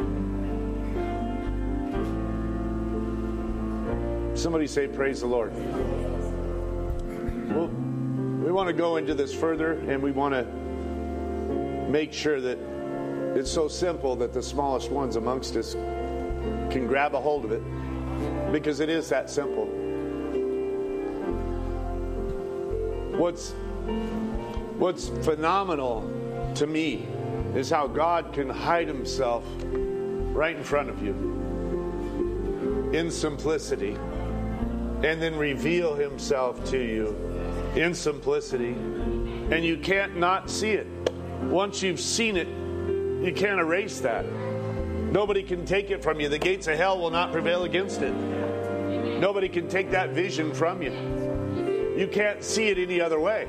Somebody say, praise the Lord. Well, we want to go into this further, and we want to make sure that it's so simple that the smallest ones amongst us can grab a hold of it, because it is that simple. What's phenomenal to me is how God can hide himself right in front of you in simplicity, and then reveal himself to you in simplicity, and you can't not see it. Once you've seen it, you can't erase that. Nobody can take it from you. The gates of hell will not prevail against it. Nobody can take that vision from you. You can't see it any other way.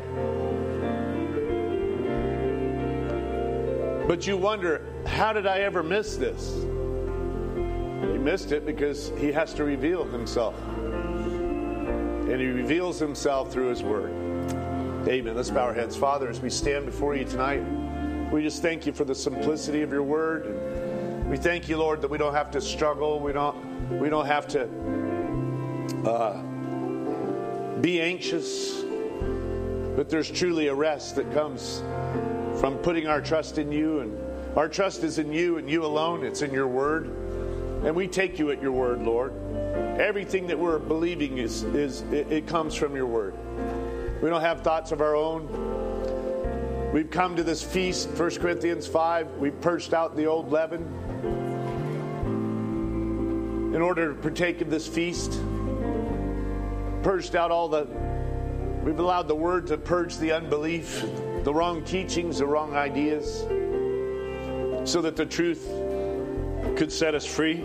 But you wonder, how did I ever miss this? You missed it because he has to reveal himself. And he reveals himself through his Word. Amen. Let's bow our heads. Father, as we stand before you tonight, we just thank you for the simplicity of your Word. And we thank you, Lord, that we don't have to struggle. We don't have to be anxious. But there's truly a rest that comes from putting our trust in you. And our trust is in you and you alone. It's in your Word. And we take you at your word, Lord. Everything that we're believing it comes from your Word. We don't have thoughts of our own. We've come to this feast, 1 Corinthians 5. We've purged out the old leaven in order to partake of this feast. Purged out we've allowed the Word to purge the unbelief, the wrong teachings, the wrong ideas, so that the truth could set us free.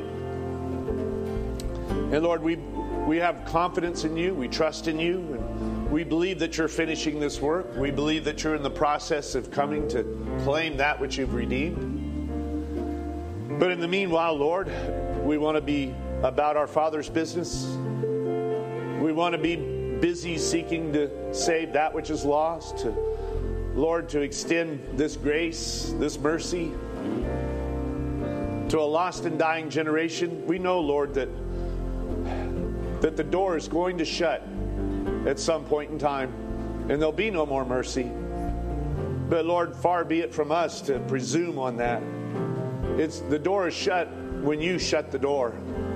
And Lord, we have confidence in you. We trust in you. And we believe that you're finishing this work. We believe that you're in the process of coming to claim that which you've redeemed. But in the meanwhile, Lord, we want to be about our Father's business. We want to be busy seeking to save that which is lost. Lord, to extend this grace, this mercy to a lost and dying generation. We know, Lord, that the door is going to shut at some point in time, and there'll be no more mercy. But Lord, far be it from us to presume on that. The door is shut when you shut the door.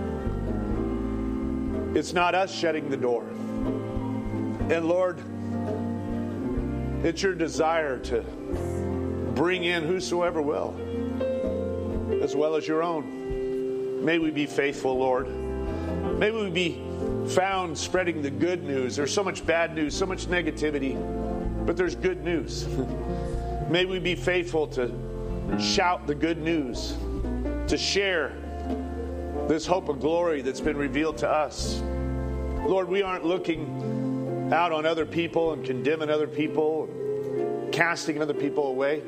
It's not us shutting the door. And Lord, it's your desire to bring in whosoever will, as well as your own. May we be faithful, Lord. May we be found spreading the good news. There's so much bad news, so much negativity, but there's good news. May we be faithful to shout the good news, to share this hope of glory that's been revealed to us. Lord, we aren't looking out on other people and condemning other people, casting other people away.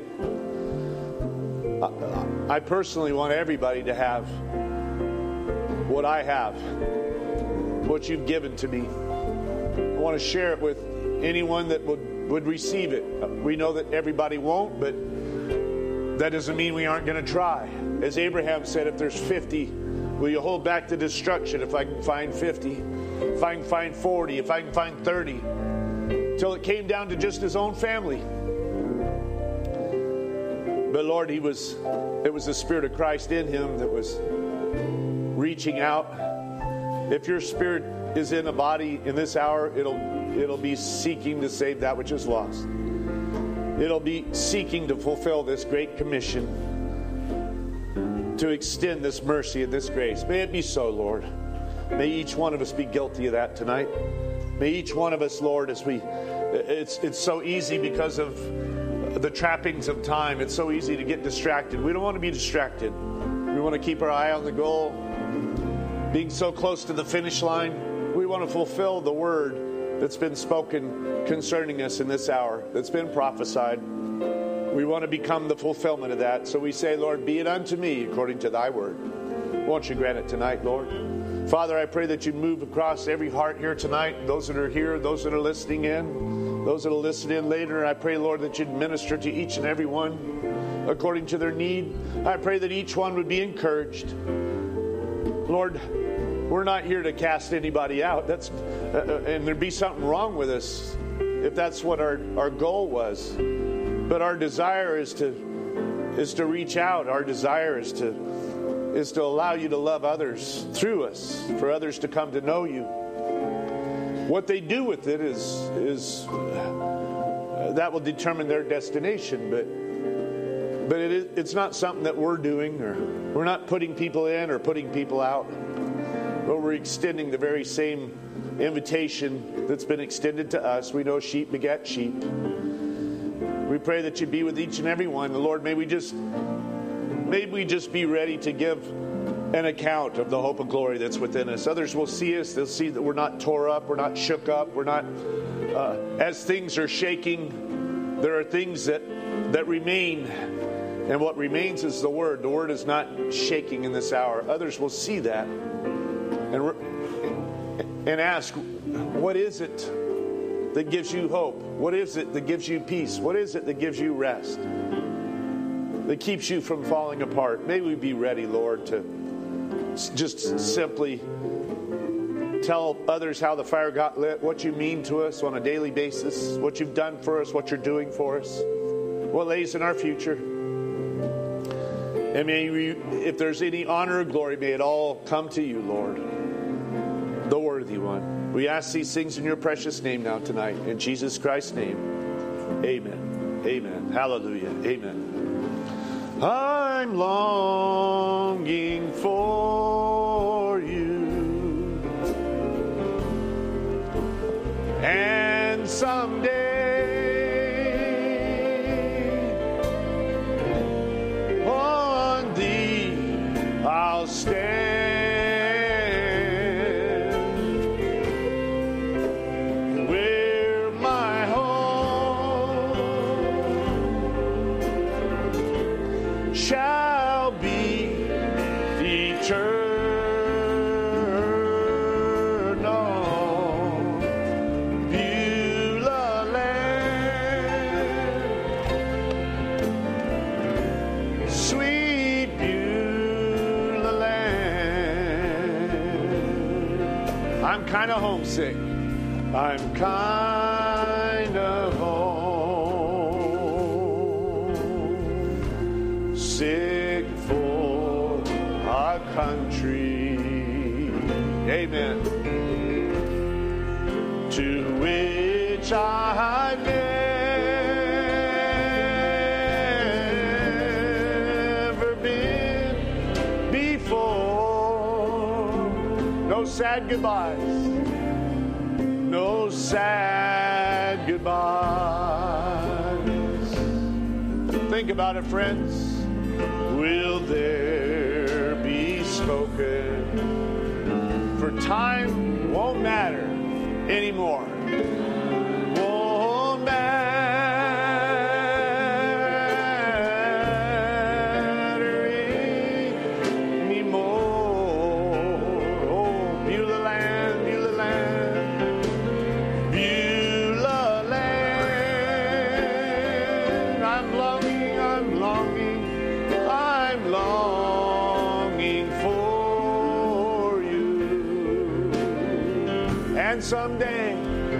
I personally want everybody to have what I have, what you've given to me. I want to share it with anyone that would receive it. We know that everybody won't, but that doesn't mean we aren't going to try. As Abraham said, if there's 50, will you hold back the destruction if I can find 50? If I can find 40, if I can find 30, till it came down to just his own family. But Lord, it was the Spirit of Christ in him that was reaching out. If your spirit is in a body in this hour, it'll be seeking to save that which is lost. It'll be seeking to fulfill this great commission, to extend this mercy and this grace. May it be so, Lord. May each one of us be guilty of that tonight. May each one of us, Lord, it's so easy because of the trappings of time. It's so easy to get distracted. We don't want to be distracted. We want to keep our eye on the goal. Being so close to the finish line, we want to fulfill the word that's been spoken concerning us in this hour, that's been prophesied. We want to become the fulfillment of that. So we say, Lord, be it unto me according to thy word. Won't you grant it tonight, Lord? Father, I pray that you move across every heart here tonight, those that are here, those that are listening in, those that will listen in later. I pray, Lord, that you'd minister to each and every one according to their need. I pray that each one would be encouraged. Lord, we're not here to cast anybody out. And there'd be something wrong with us if that's what our goal was. But our desire is to reach out. Our desire is to allow you to love others through us, for others to come to know you. What they do with it is that will determine their destination. But it's not something that we're doing, or we're not putting people in or putting people out. But we're extending the very same invitation that's been extended to us. We know sheep beget sheep. We pray that you be with each and every one. Lord, may we just be ready to give an account of the hope of glory that's within us. Others will see us. They'll see that we're not tore up. We're not shook up. We're not, as things are shaking, there are things that remain. And what remains is the Word. The Word is not shaking in this hour. Others will see that and ask, what is it that gives you hope? What is it that gives you peace? What is it that gives you rest? That keeps you from falling apart? May we be ready, Lord, to just simply tell others how the fire got lit, what you mean to us on a daily basis, what you've done for us, what you're doing for us, what lays in our future. And may we, if there's any honor or glory, may it all come to you, Lord, the worthy one. We ask these things in your precious name now tonight. In Jesus Christ's name, amen. Amen. Hallelujah. Amen. I'm longing for you, and someday on thee I'm kind of homesick. I'm kind of homesick for our country. Amen. To which I've never been before. No sad goodbyes. No sad goodbyes. Think about it, friends. Will there be spoken? For time won't matter anymore. Won't matter anymore. Oh, Beulah land, Beulah land, Beulah land. I'm longing, I'm longing, I'm longing for you. And someday,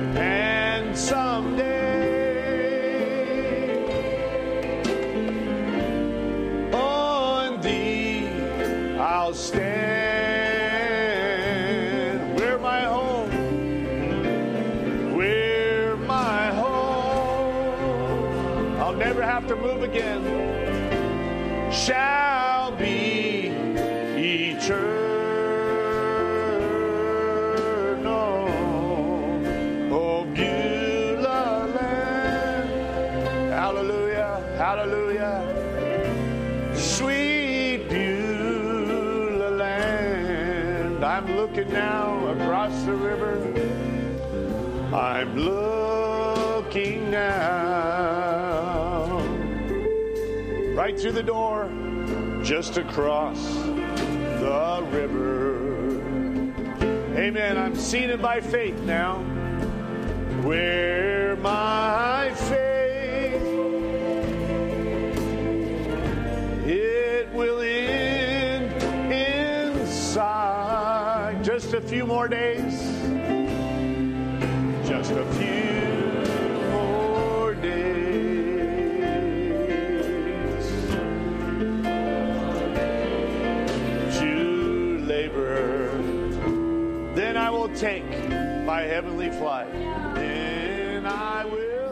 on thee I'll stand. Where my home, where my home, I'll never have to move again, shall be eternal. Hallelujah. Sweet Beulah land. I'm looking now across the river. I'm looking now right through the door, just across the river. Amen. I'm seeing it by faith now. Where my faith will end inside. Just a few more days. Just a few more days to labor. Then I will take my heavenly flight. Then I will